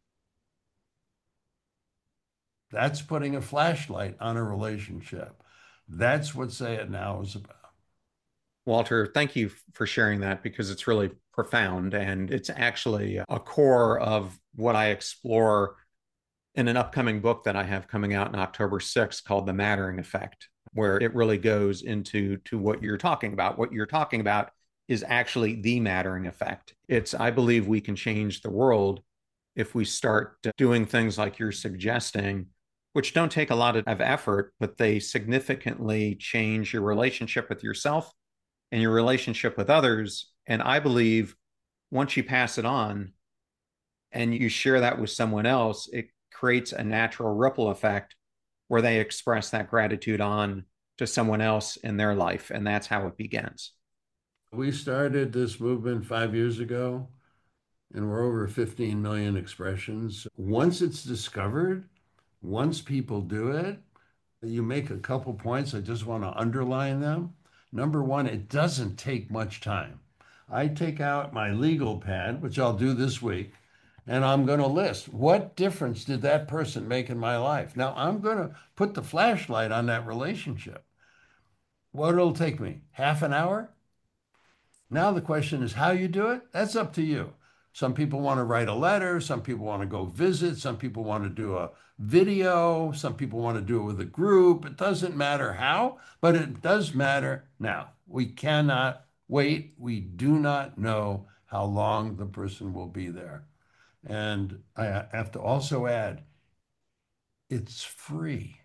That's putting a flashlight on a relationship. That's what Say It Now is about. Walter, thank you for sharing that because it's really profound and it's actually a core of what I explore in an upcoming book that I have coming out in October 6th called The Mattering Effect, where it really goes into what you're talking about. What you're talking about is actually the mattering effect. I believe we can change the world if we start doing things like you're suggesting, which don't take a lot of effort, but they significantly change your relationship with yourself and your relationship with others. And I believe once you pass it on and you share that with someone else, it creates a natural ripple effect where they express that gratitude on to someone else in their life. And that's how it begins. We started this movement 5 years ago, and we're over 15 million expressions. Once it's discovered, once people do it, you make a couple points. I just want to underline them. Number one, it doesn't take much time. I take out my legal pad, which I'll do this week, and I'm going to list what difference did that person make in my life. Now, I'm going to put the flashlight on that relationship. What it'll take me? Half an hour? Now the question is how you do it. That's up to you. Some people want to write a letter. Some people want to go visit. Some people want to do a video. Some people want to do it with a group. It doesn't matter how, but it does matter now. We cannot wait, we do not know how long the person will be there. And I have to also add, it's free.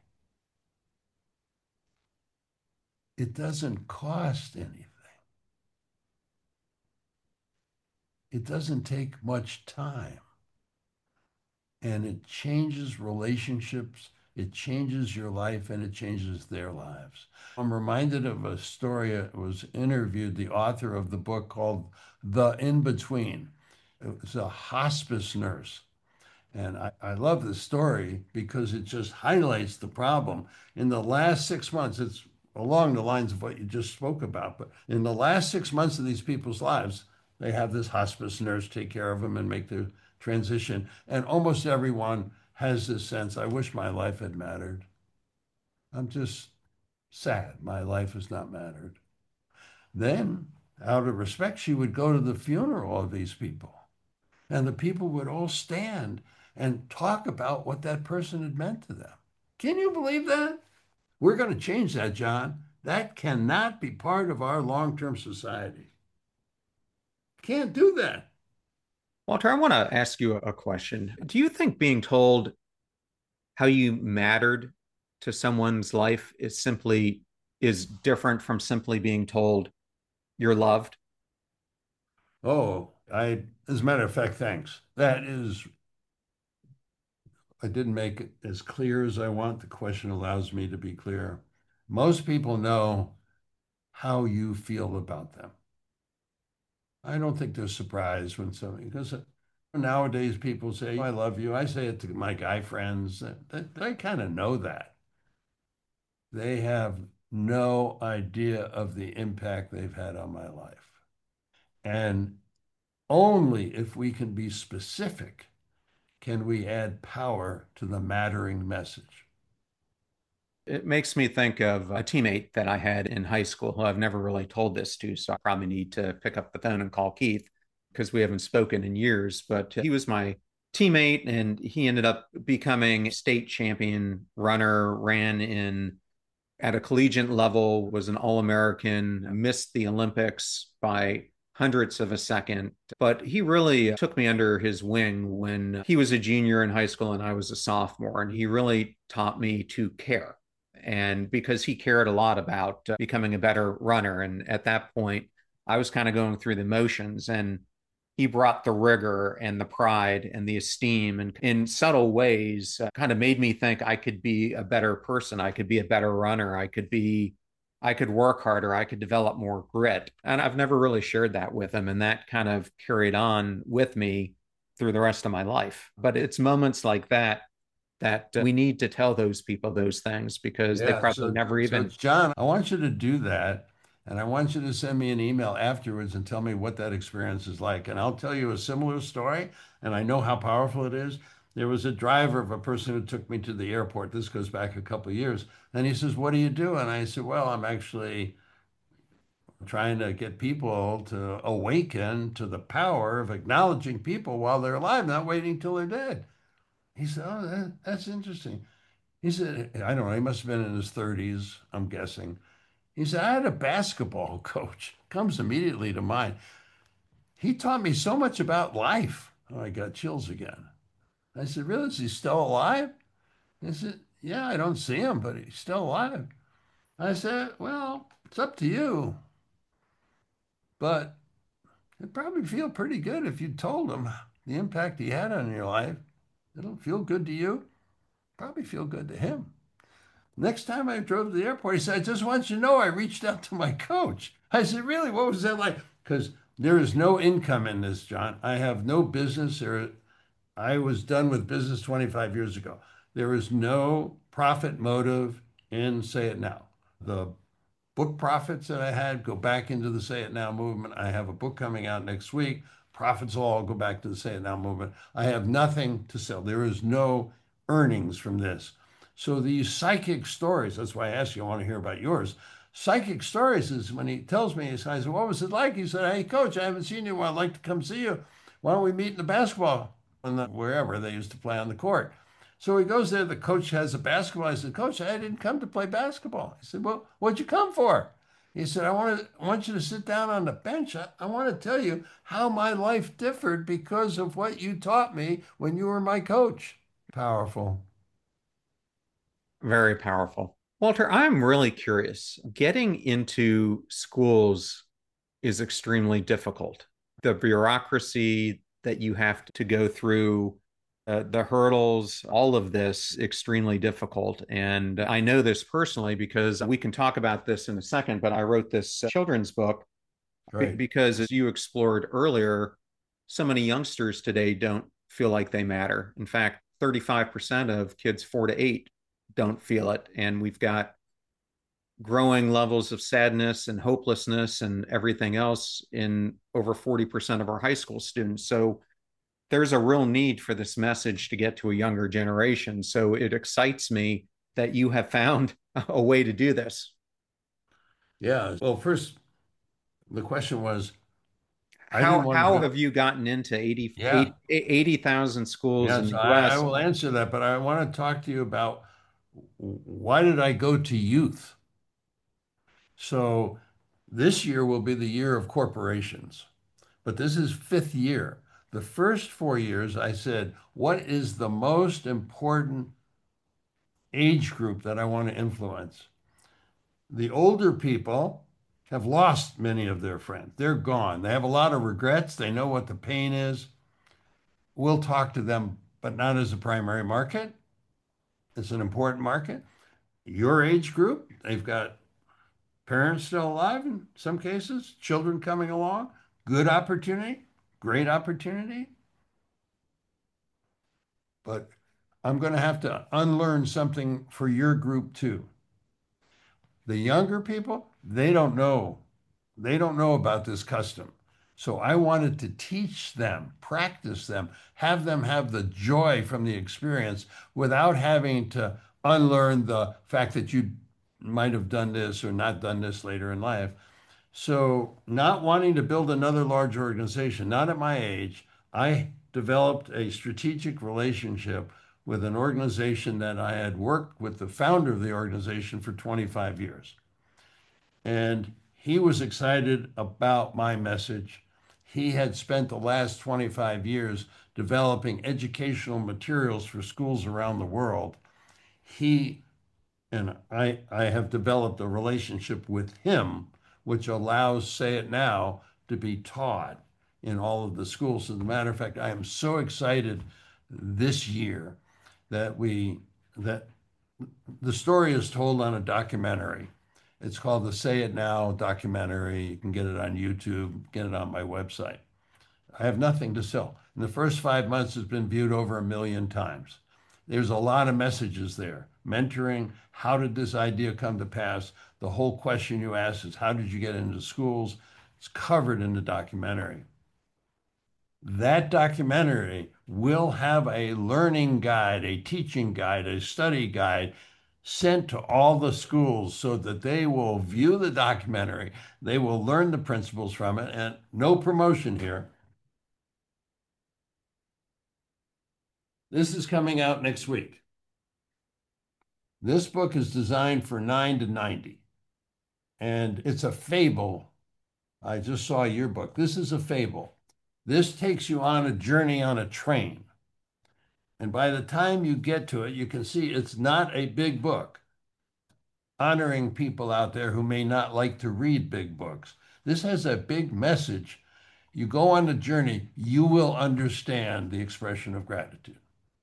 It doesn't cost anything. It doesn't take much time. And it changes relationships, it changes your life, and it changes their lives. I'm reminded of a story. It was interviewed the author of the book called The In Between. It was a hospice nurse. And I love the story because it just highlights the problem. In the last 6 months, it's along the lines of what you just spoke about, but in the last 6 months of these people's lives, they have this hospice nurse take care of them and make the transition. And almost everyone has this sense, I wish my life had mattered. I'm just sad my life has not mattered. Then, out of respect, she would go to the funeral of these people. And the people would all stand and talk about what that person had meant to them. Can you believe that? We're going to change that, John. That cannot be part of our long term society. Can't do that. Walter, I want to ask you a question. Do you think being told how you mattered to someone's life is different from simply being told you're loved? As a matter of fact, thanks. I didn't make it as clear as I want. The question allows me to be clear. Most people know how you feel about them. I don't think they're surprised when somebody, because nowadays people say, I love you. I say it to my guy friends. They kind of know that. They have no idea of the impact they've had on my life. And only if we can be specific can we add power to the mattering message. It makes me think of a teammate that I had in high school who I've never really told this to, so I probably need to pick up the phone and call Keith because we haven't spoken in years. But he was my teammate and he ended up becoming state champion runner, ran in at a collegiate level, was an All-American, missed the Olympics by hundredths of a second. But he really took me under his wing when he was a junior in high school and I was a sophomore. And he really taught me to care. And because he cared a lot about becoming a better runner. And at that point, I was kind of going through the motions. And he brought the rigor and the pride and the esteem and in subtle ways kind of made me think I could be a better person. I could be a better runner. I could work harder. I could develop more grit. And I've never really shared that with him. And that kind of carried on with me through the rest of my life. But it's moments like that we need to tell those people those things because they Yeah. probably So, never so even. John, I want you to do that. And I want you to send me an email afterwards and tell me what that experience is like. And I'll tell you a similar story. And I know how powerful it is. There was a driver of a person who took me to the airport. This goes back a couple of years. And he says, what do you do? And I said, well, I'm actually trying to get people to awaken to the power of acknowledging people while they're alive, not waiting till they're dead. He said, oh, that's interesting. He said, I don't know, he must have been in his 30s, I'm guessing. He said, I had a basketball coach, comes immediately to mind. He taught me so much about life. Oh, I got chills again. I said, really? Is he still alive? He said, yeah, I don't see him, but he's still alive. I said, well, it's up to you, but it'd probably feel pretty good if you told him the impact he had on your life. It'll feel good to you, probably feel good to him. Next time I drove to the airport, he said, I just want you to know I reached out to my coach. I said, really? What was that like? Because there is no income in this, John. I have no business. I was done with business 25 years ago. There is no profit motive in Say It Now. The book profits that I had go back into the Say It Now movement. I have a book coming out next week. Profits will all go back to the Say It Now movement. I have nothing to sell. There is no earnings from this. So these psychic stories, that's why I asked you, I want to hear about yours. Psychic stories is when he tells me, I said, what was it like? He said, hey, coach, I haven't seen you. I'd like to come see you. Why don't we meet in the basketball, wherever they used to play on the court? So he goes there. The coach has a basketball. I said, Coach, I didn't come to play basketball. He said, well, what'd you come for? He said, I want you to sit down on the bench. I want to tell you how my life differed because of what you taught me when you were my coach. Powerful. Very powerful. Walter, I'm really curious. Getting into schools is extremely difficult. The bureaucracy that you have to go through, the hurdles, all of this extremely difficult. And I know this personally because we can talk about this in a second, but I wrote this children's book Right. because, as you explored earlier, so many youngsters today don't feel like they matter. In fact, 35% of kids 4 to 8 don't feel it. And we've got growing levels of sadness and hopelessness and everything else in over 40% of our high school students. So there's a real need for this message to get to a younger generation. So it excites me that you have found a way to do this. Yeah. Well, first, the question was, I How didn't want to how go. have you gotten into Yeah. 80,000 schools in Yes, the I US? will answer that, but I want to talk to you about why did I go to youth? So this year will be the year of corporations, but this is fifth year. The first 4 years, I said, what is the most important age group that I want to influence? The older people have lost many of their friends. They're gone. They have a lot of regrets. They know what the pain is. We'll talk to them, but not as a primary market. It's an important market. Your age group, they've got parents still alive in some cases, children coming along, good opportunity, great opportunity. But I'm going to have to unlearn something for your group too. The younger people, they don't know. They don't know about this custom. So I wanted to teach them, practice them, have them have the joy from the experience without having to unlearn the fact that you might have done this or not done this later in life. So, not wanting to build another large organization, not at my age, I developed a strategic relationship with an organization that I had worked with the founder of the organization for 25 years. And he was excited about my message. He had spent the last 25 years developing educational materials for schools around the world. He and I have developed a relationship with him, which allows Say It Now to be taught in all of the schools. As a matter of fact, I am so excited this year that that the story is told on a documentary. It's called the Say It Now documentary. You can get it on YouTube, get it on my website. I have nothing to sell. In the first 5 months, it's been viewed over 1 million times. There's a lot of messages there. Mentoring, how did this idea come to pass? The whole question you asked is, how did you get into schools? It's covered in the documentary. That documentary will have a learning guide, a teaching guide, a study guide sent to all the schools so that they will view the documentary, they will learn the principles from it, and no promotion here. This is coming out next week. This book is designed for 9 to 90, and it's a fable. I just saw your book. This is a fable. This takes you on a journey on a train. And by the time you get to it, you can see it's not a big book, honoring people out there who may not like to read big books. This has a big message. You go on the journey, you will understand the expression of gratitude.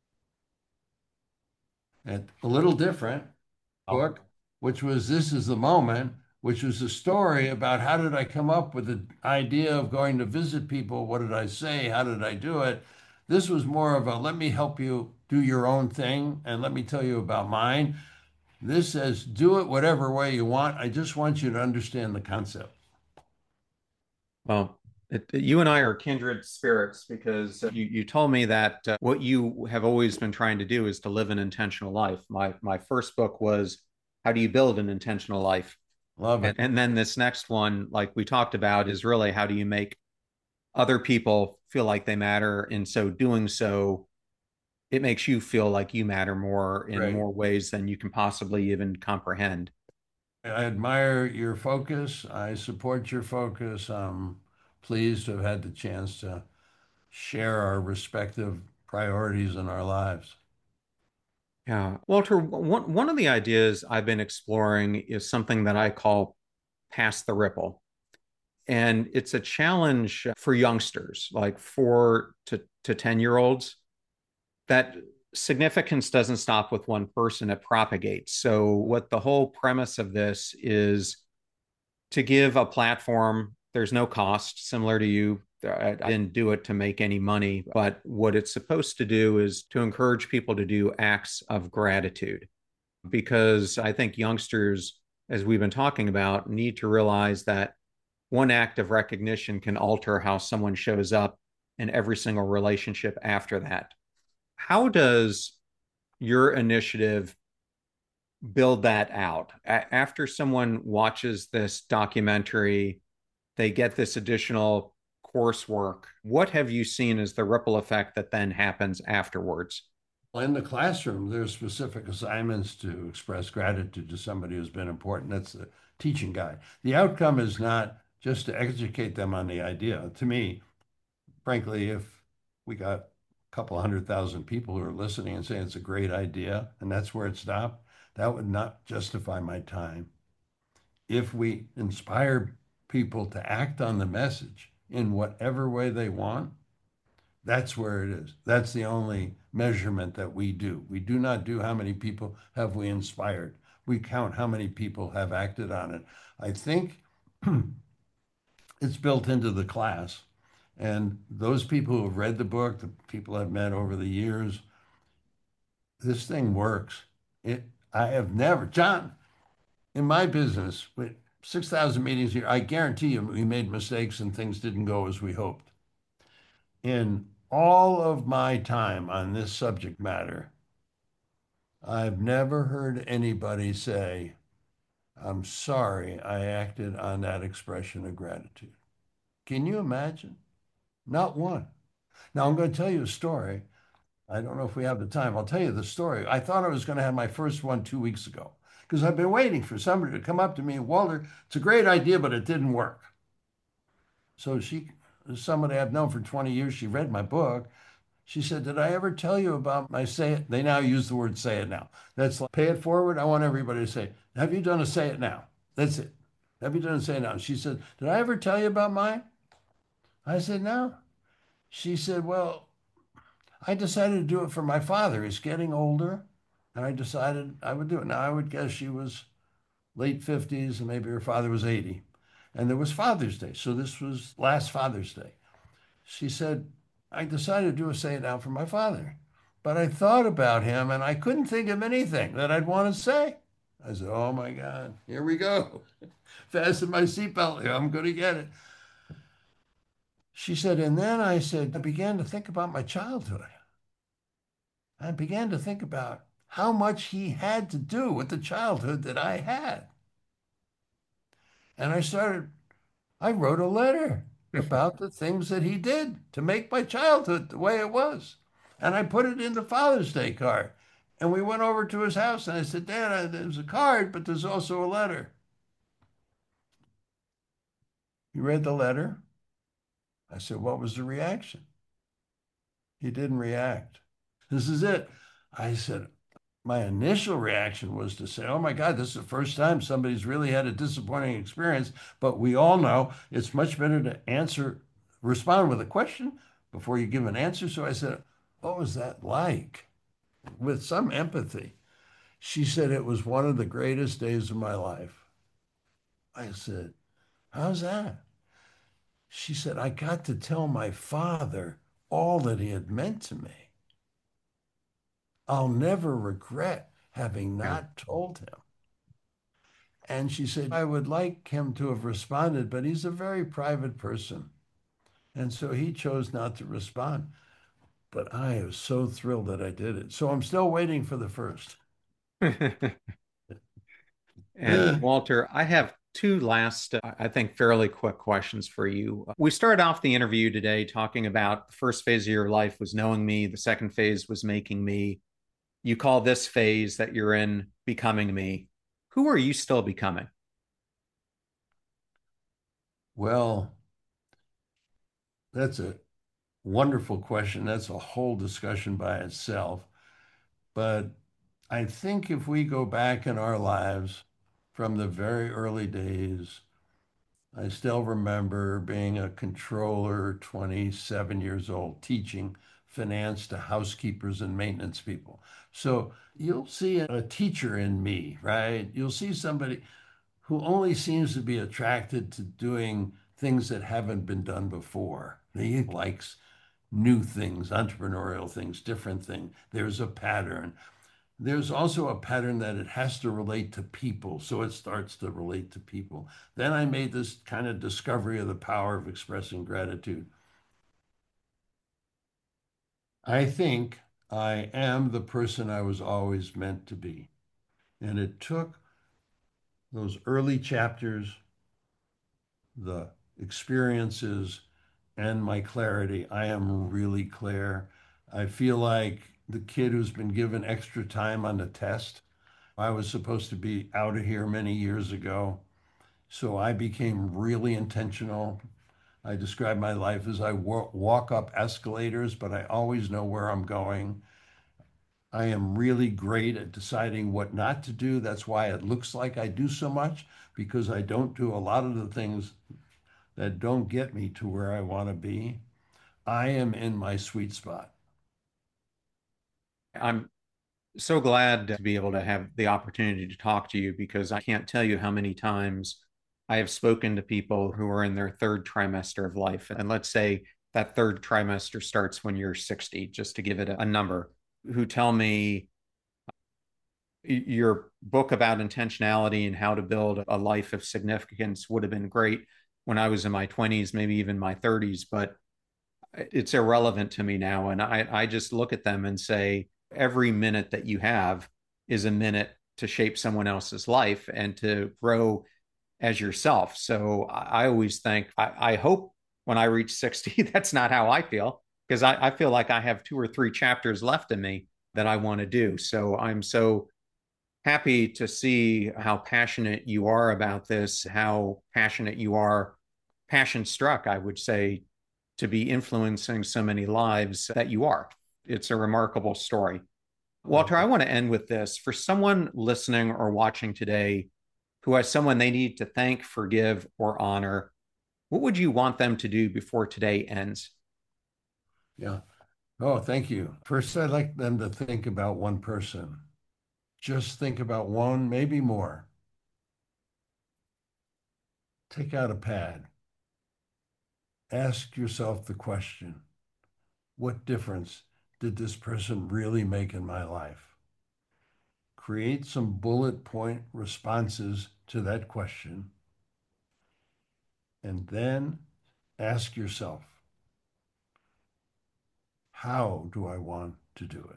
And a little different book, which was This Is the Moment, which was a story about how did I come up with the idea of going to visit people? What did I say? How did I do it? This was more of a let me help you do your own thing and let me tell you about mine. This says do it whatever way you want. I just want you to understand the concept. Well, you and I are kindred spirits because you told me that what you have always been trying to do is to live an intentional life. My first book was How Do You Build an Intentional Life? Love it. And then this next one, like we talked about, is really how do you make other people feel like they matter? And so doing so, it makes you feel like you matter more in Right. more ways than you can possibly even comprehend. I admire your focus. I support your focus. I'm pleased to have had the chance to share our respective priorities in our lives. Yeah. Walter, one of the ideas I've been exploring is something that I call pass the ripple. And it's a challenge for youngsters, like 4 to 10-year-olds, that significance doesn't stop with one person, it propagates. So, what the whole premise of this is to give a platform, there's no cost, similar to you. I didn't do it to make any money, but what it's supposed to do is to encourage people to do acts of gratitude. Because I think youngsters, as we've been talking about, need to realize that one act of recognition can alter how someone shows up in every single relationship after that. How does your initiative build that out? After someone watches this documentary, they get this additional coursework. What have you seen as the ripple effect that then happens afterwards? In the classroom, there's specific assignments to express gratitude to somebody who's been important. That's the teaching guide. The outcome is not just to educate them on the idea. To me, frankly, if we got a couple 100,000 people who are listening and saying it's a great idea, and that's where it stopped, that would not justify my time. If we inspire people to act on the message in whatever way they want, that's where it is. That's the only measurement that we do. We do not do how many people have we inspired. We count how many people have acted on it. I think it's built into the class. And those people who have read the book, the people I've met over the years, this thing works. I have never, John, in my business, with 6,000 meetings here, I guarantee you we made mistakes and things didn't go as we hoped. In all of my time on this subject matter, I've never heard anybody say, I'm sorry I acted on that expression of gratitude. Can you imagine? Not one. Now, I'm going to tell you a story. I don't know if we have the time. I'll tell you the story. I thought I was going to have my first one 2 weeks ago because I've been waiting for somebody to come up to me, Walter, it's a great idea, but it didn't work. So somebody I've known for 20 years, she read my book. She said, did I ever tell you about my say it? They now use the word say it now. That's like, pay it forward. I want everybody to say, have you done a say it now? That's it. Have you done a say it now? She said, did I ever tell you about mine? I said, no. She said, well, I decided to do it for my father. He's getting older. And I decided I would do it. Now, I would guess she was late 50s and maybe her father was 80. And there was Father's Day. So this was last Father's Day. She said, I decided to do a say it now for my father. But I thought about him and I couldn't think of anything that I'd want to say. I said, oh my God, here we go. Fasten my seatbelt. I'm going to get it. She said, and then I said, I began to think about my childhood. I began to think about how much he had to do with the childhood that I had. And I wrote a letter about the things that he did to make my childhood the way it was. And I put it in the Father's Day card. And we went over to his house and I said, Dad, there's a card, but there's also a letter. He read the letter. I said, what was the reaction? He didn't react. This is it. I said, my initial reaction was to say, oh my God, this is the first time somebody's really had a disappointing experience. But we all know it's much better to respond with a question before you give an answer. So I said, what was that like? With some empathy. She said, it was one of the greatest days of my life. I said, how's that? She said, I got to tell my father all that he had meant to me. I'll never regret having Yeah. not told him. And she said, I would like him to have responded, but he's a very private person. And so he chose not to respond. But I was so thrilled that I did it. So I'm still waiting for the first. And Walter, I have two last, I think, fairly quick questions for you. We started off the interview today talking about the first phase of your life was knowing me, the second phase was making me. You call this phase that you're in becoming me. Who are you still becoming? Well, that's a wonderful question. That's a whole discussion by itself. But I think if we go back in our lives from the very early days, I still remember being a controller, 27 years old, teaching finance to housekeepers and maintenance people. So you'll see a teacher in me, right? You'll see somebody who only seems to be attracted to doing things that haven't been done before. He likes new things, entrepreneurial things, different things. There's a pattern. There's also a pattern that it has to relate to people. So it starts to relate to people. Then I made this kind of discovery of the power of expressing gratitude. I think I am the person I was always meant to be. And it took those early chapters, the experiences, and my clarity. I am really clear. I feel like the kid who's been given extra time on the test. I was supposed to be out of here many years ago. So I became really intentional. I describe my life as I walk up escalators, but I always know where I'm going. I am really great at deciding what not to do. That's why it looks like I do so much, because I don't do a lot of the things that don't get me to where I want to be. I am in my sweet spot. I'm so glad to be able to have the opportunity to talk to you because I can't tell you how many times I have spoken to people who are in their third trimester of life. And let's say that third trimester starts when you're 60, just to give it a number, who tell me your book about intentionality and how to build a life of significance would have been great when I was in my 20s, maybe even my 30s, but it's irrelevant to me now. And I just look at them and say, every minute that you have is a minute to shape someone else's life and to grow as yourself. So I always think, I hope when I reach 60, that's not how I feel, because I feel like I have 2 or 3 chapters left in me that I want to do. So I'm so happy to see how passionate you are about this, how passionate you are, passion struck, I would say, to be influencing so many lives that you are. It's a remarkable story. Walter, I want to end with this. For someone listening or watching today who has someone they need to thank, forgive, or honor, what would you want them to do before today ends? Yeah. Oh, thank you. First, I'd like them to think about one person. Just think about one, maybe more. Take out a pad. Ask yourself the question, what difference did this person really make in my life? Create some bullet point responses to that question, and then ask yourself, how do I want to do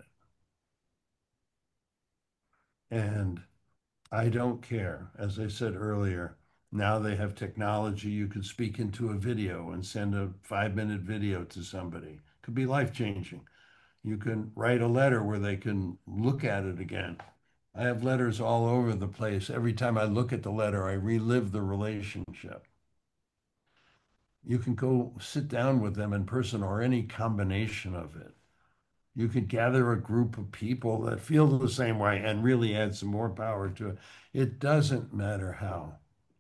it? And I don't care. As I said earlier, now they have technology. You can speak into a video and send a 5-minute video to somebody. It could be life changing. You can write a letter where they can look at it again. I have letters all over the place. Every time I look at the letter, I relive the relationship. You can go sit down with them in person or any combination of it. You could gather a group of people that feel the same way and really add some more power to it. It doesn't matter how,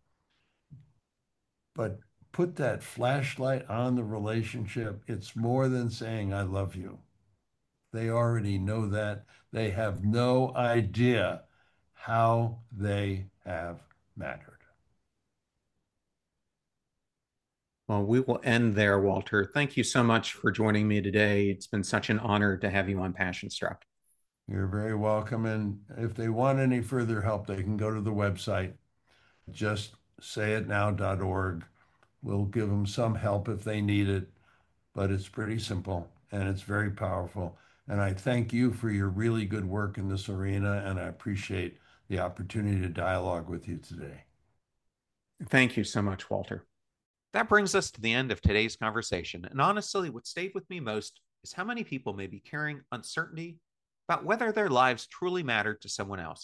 but put that flashlight on the relationship. It's more than saying, I love you. They already know that. They have no idea how they have mattered. Well, we will end there, Walter. Thank you so much for joining me today. It's been such an honor to have you on Passion Struck. You're very welcome. And if they want any further help, they can go to the website, justsayitnow.org. We'll give them some help if they need it, but it's pretty simple and it's very powerful. And I thank you for your really good work in this arena, and I appreciate the opportunity to dialogue with you today. Thank you so much, Walter. That brings us to the end of today's conversation. And honestly, what stayed with me most is how many people may be carrying uncertainty about whether their lives truly mattered to someone else.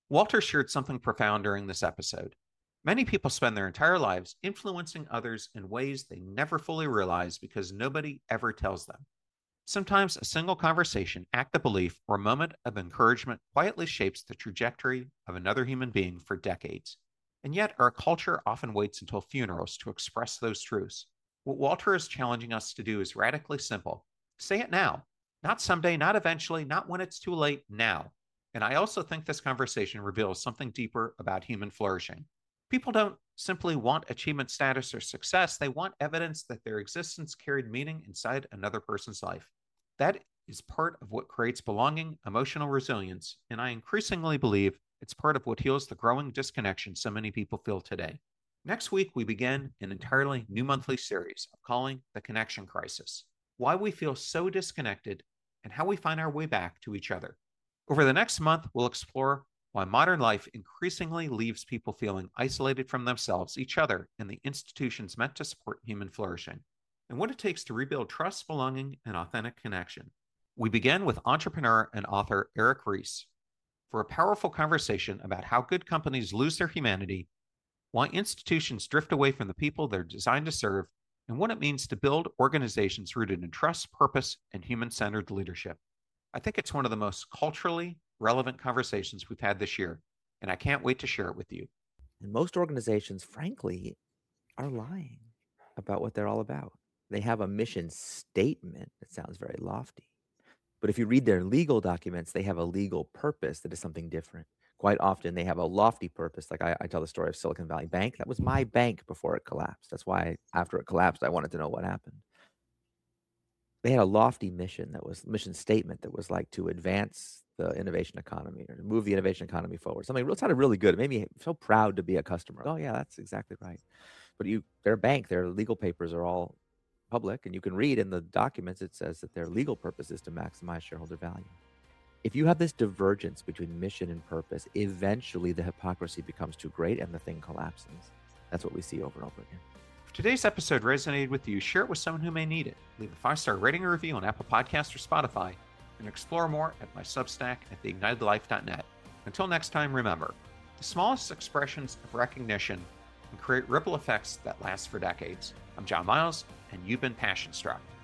Walter shared something profound during this episode. Many people spend their entire lives influencing others in ways they never fully realize because nobody ever tells them. Sometimes a single conversation, act of belief, or moment of encouragement quietly shapes the trajectory of another human being for decades. And yet, our culture often waits until funerals to express those truths. What Walter is challenging us to do is radically simple. Say it now. Not someday, not eventually, not when it's too late, now. And I also think this conversation reveals something deeper about human flourishing. People don't simply want achievement status or success, they want evidence that their existence carried meaning inside another person's life. That is part of what creates belonging, emotional resilience, and I increasingly believe it's part of what heals the growing disconnection so many people feel today. Next week, we begin an entirely new monthly series I'm calling The Connection Crisis: Why We Feel So Disconnected and How We Find Our Way Back to Each Other. Over the next month, we'll explore why modern life increasingly leaves people feeling isolated from themselves, each other, and the institutions meant to support human flourishing, and what it takes to rebuild trust, belonging, and authentic connection. We begin with entrepreneur and author Eric Ries for a powerful conversation about how good companies lose their humanity, why institutions drift away from the people they're designed to serve, and what it means to build organizations rooted in trust, purpose, and human-centered leadership. I think it's one of the most culturally relevant conversations we've had this year, and I can't wait to share it with you. And most organizations, frankly, are lying about what they're all about. They have a mission statement that sounds very lofty. But if you read their legal documents, they have a legal purpose that is something different. Quite often, they have a lofty purpose. Like I tell the story of Silicon Valley Bank. That was my bank before it collapsed. That's why after it collapsed, I wanted to know what happened. They had a lofty mission mission statement that was like to advance the innovation economy or to move the innovation economy forward. Something real sounded really good. It made me so proud to be a customer. Oh yeah, that's exactly right. But their bank, their legal papers are all public, and you can read in the documents, it says that their legal purpose is to maximize shareholder value. If you have this divergence between mission and purpose, eventually the hypocrisy becomes too great and the thing collapses. That's what we see over and over again. If today's episode resonated with you, share it with someone who may need it. Leave a 5-star rating or review on Apple Podcasts or Spotify, and explore more at my Substack at theignitedlife.net. Until next time, remember, the smallest expressions of recognition can create ripple effects that last for decades. I'm John Miles, and you've been Passion Struck.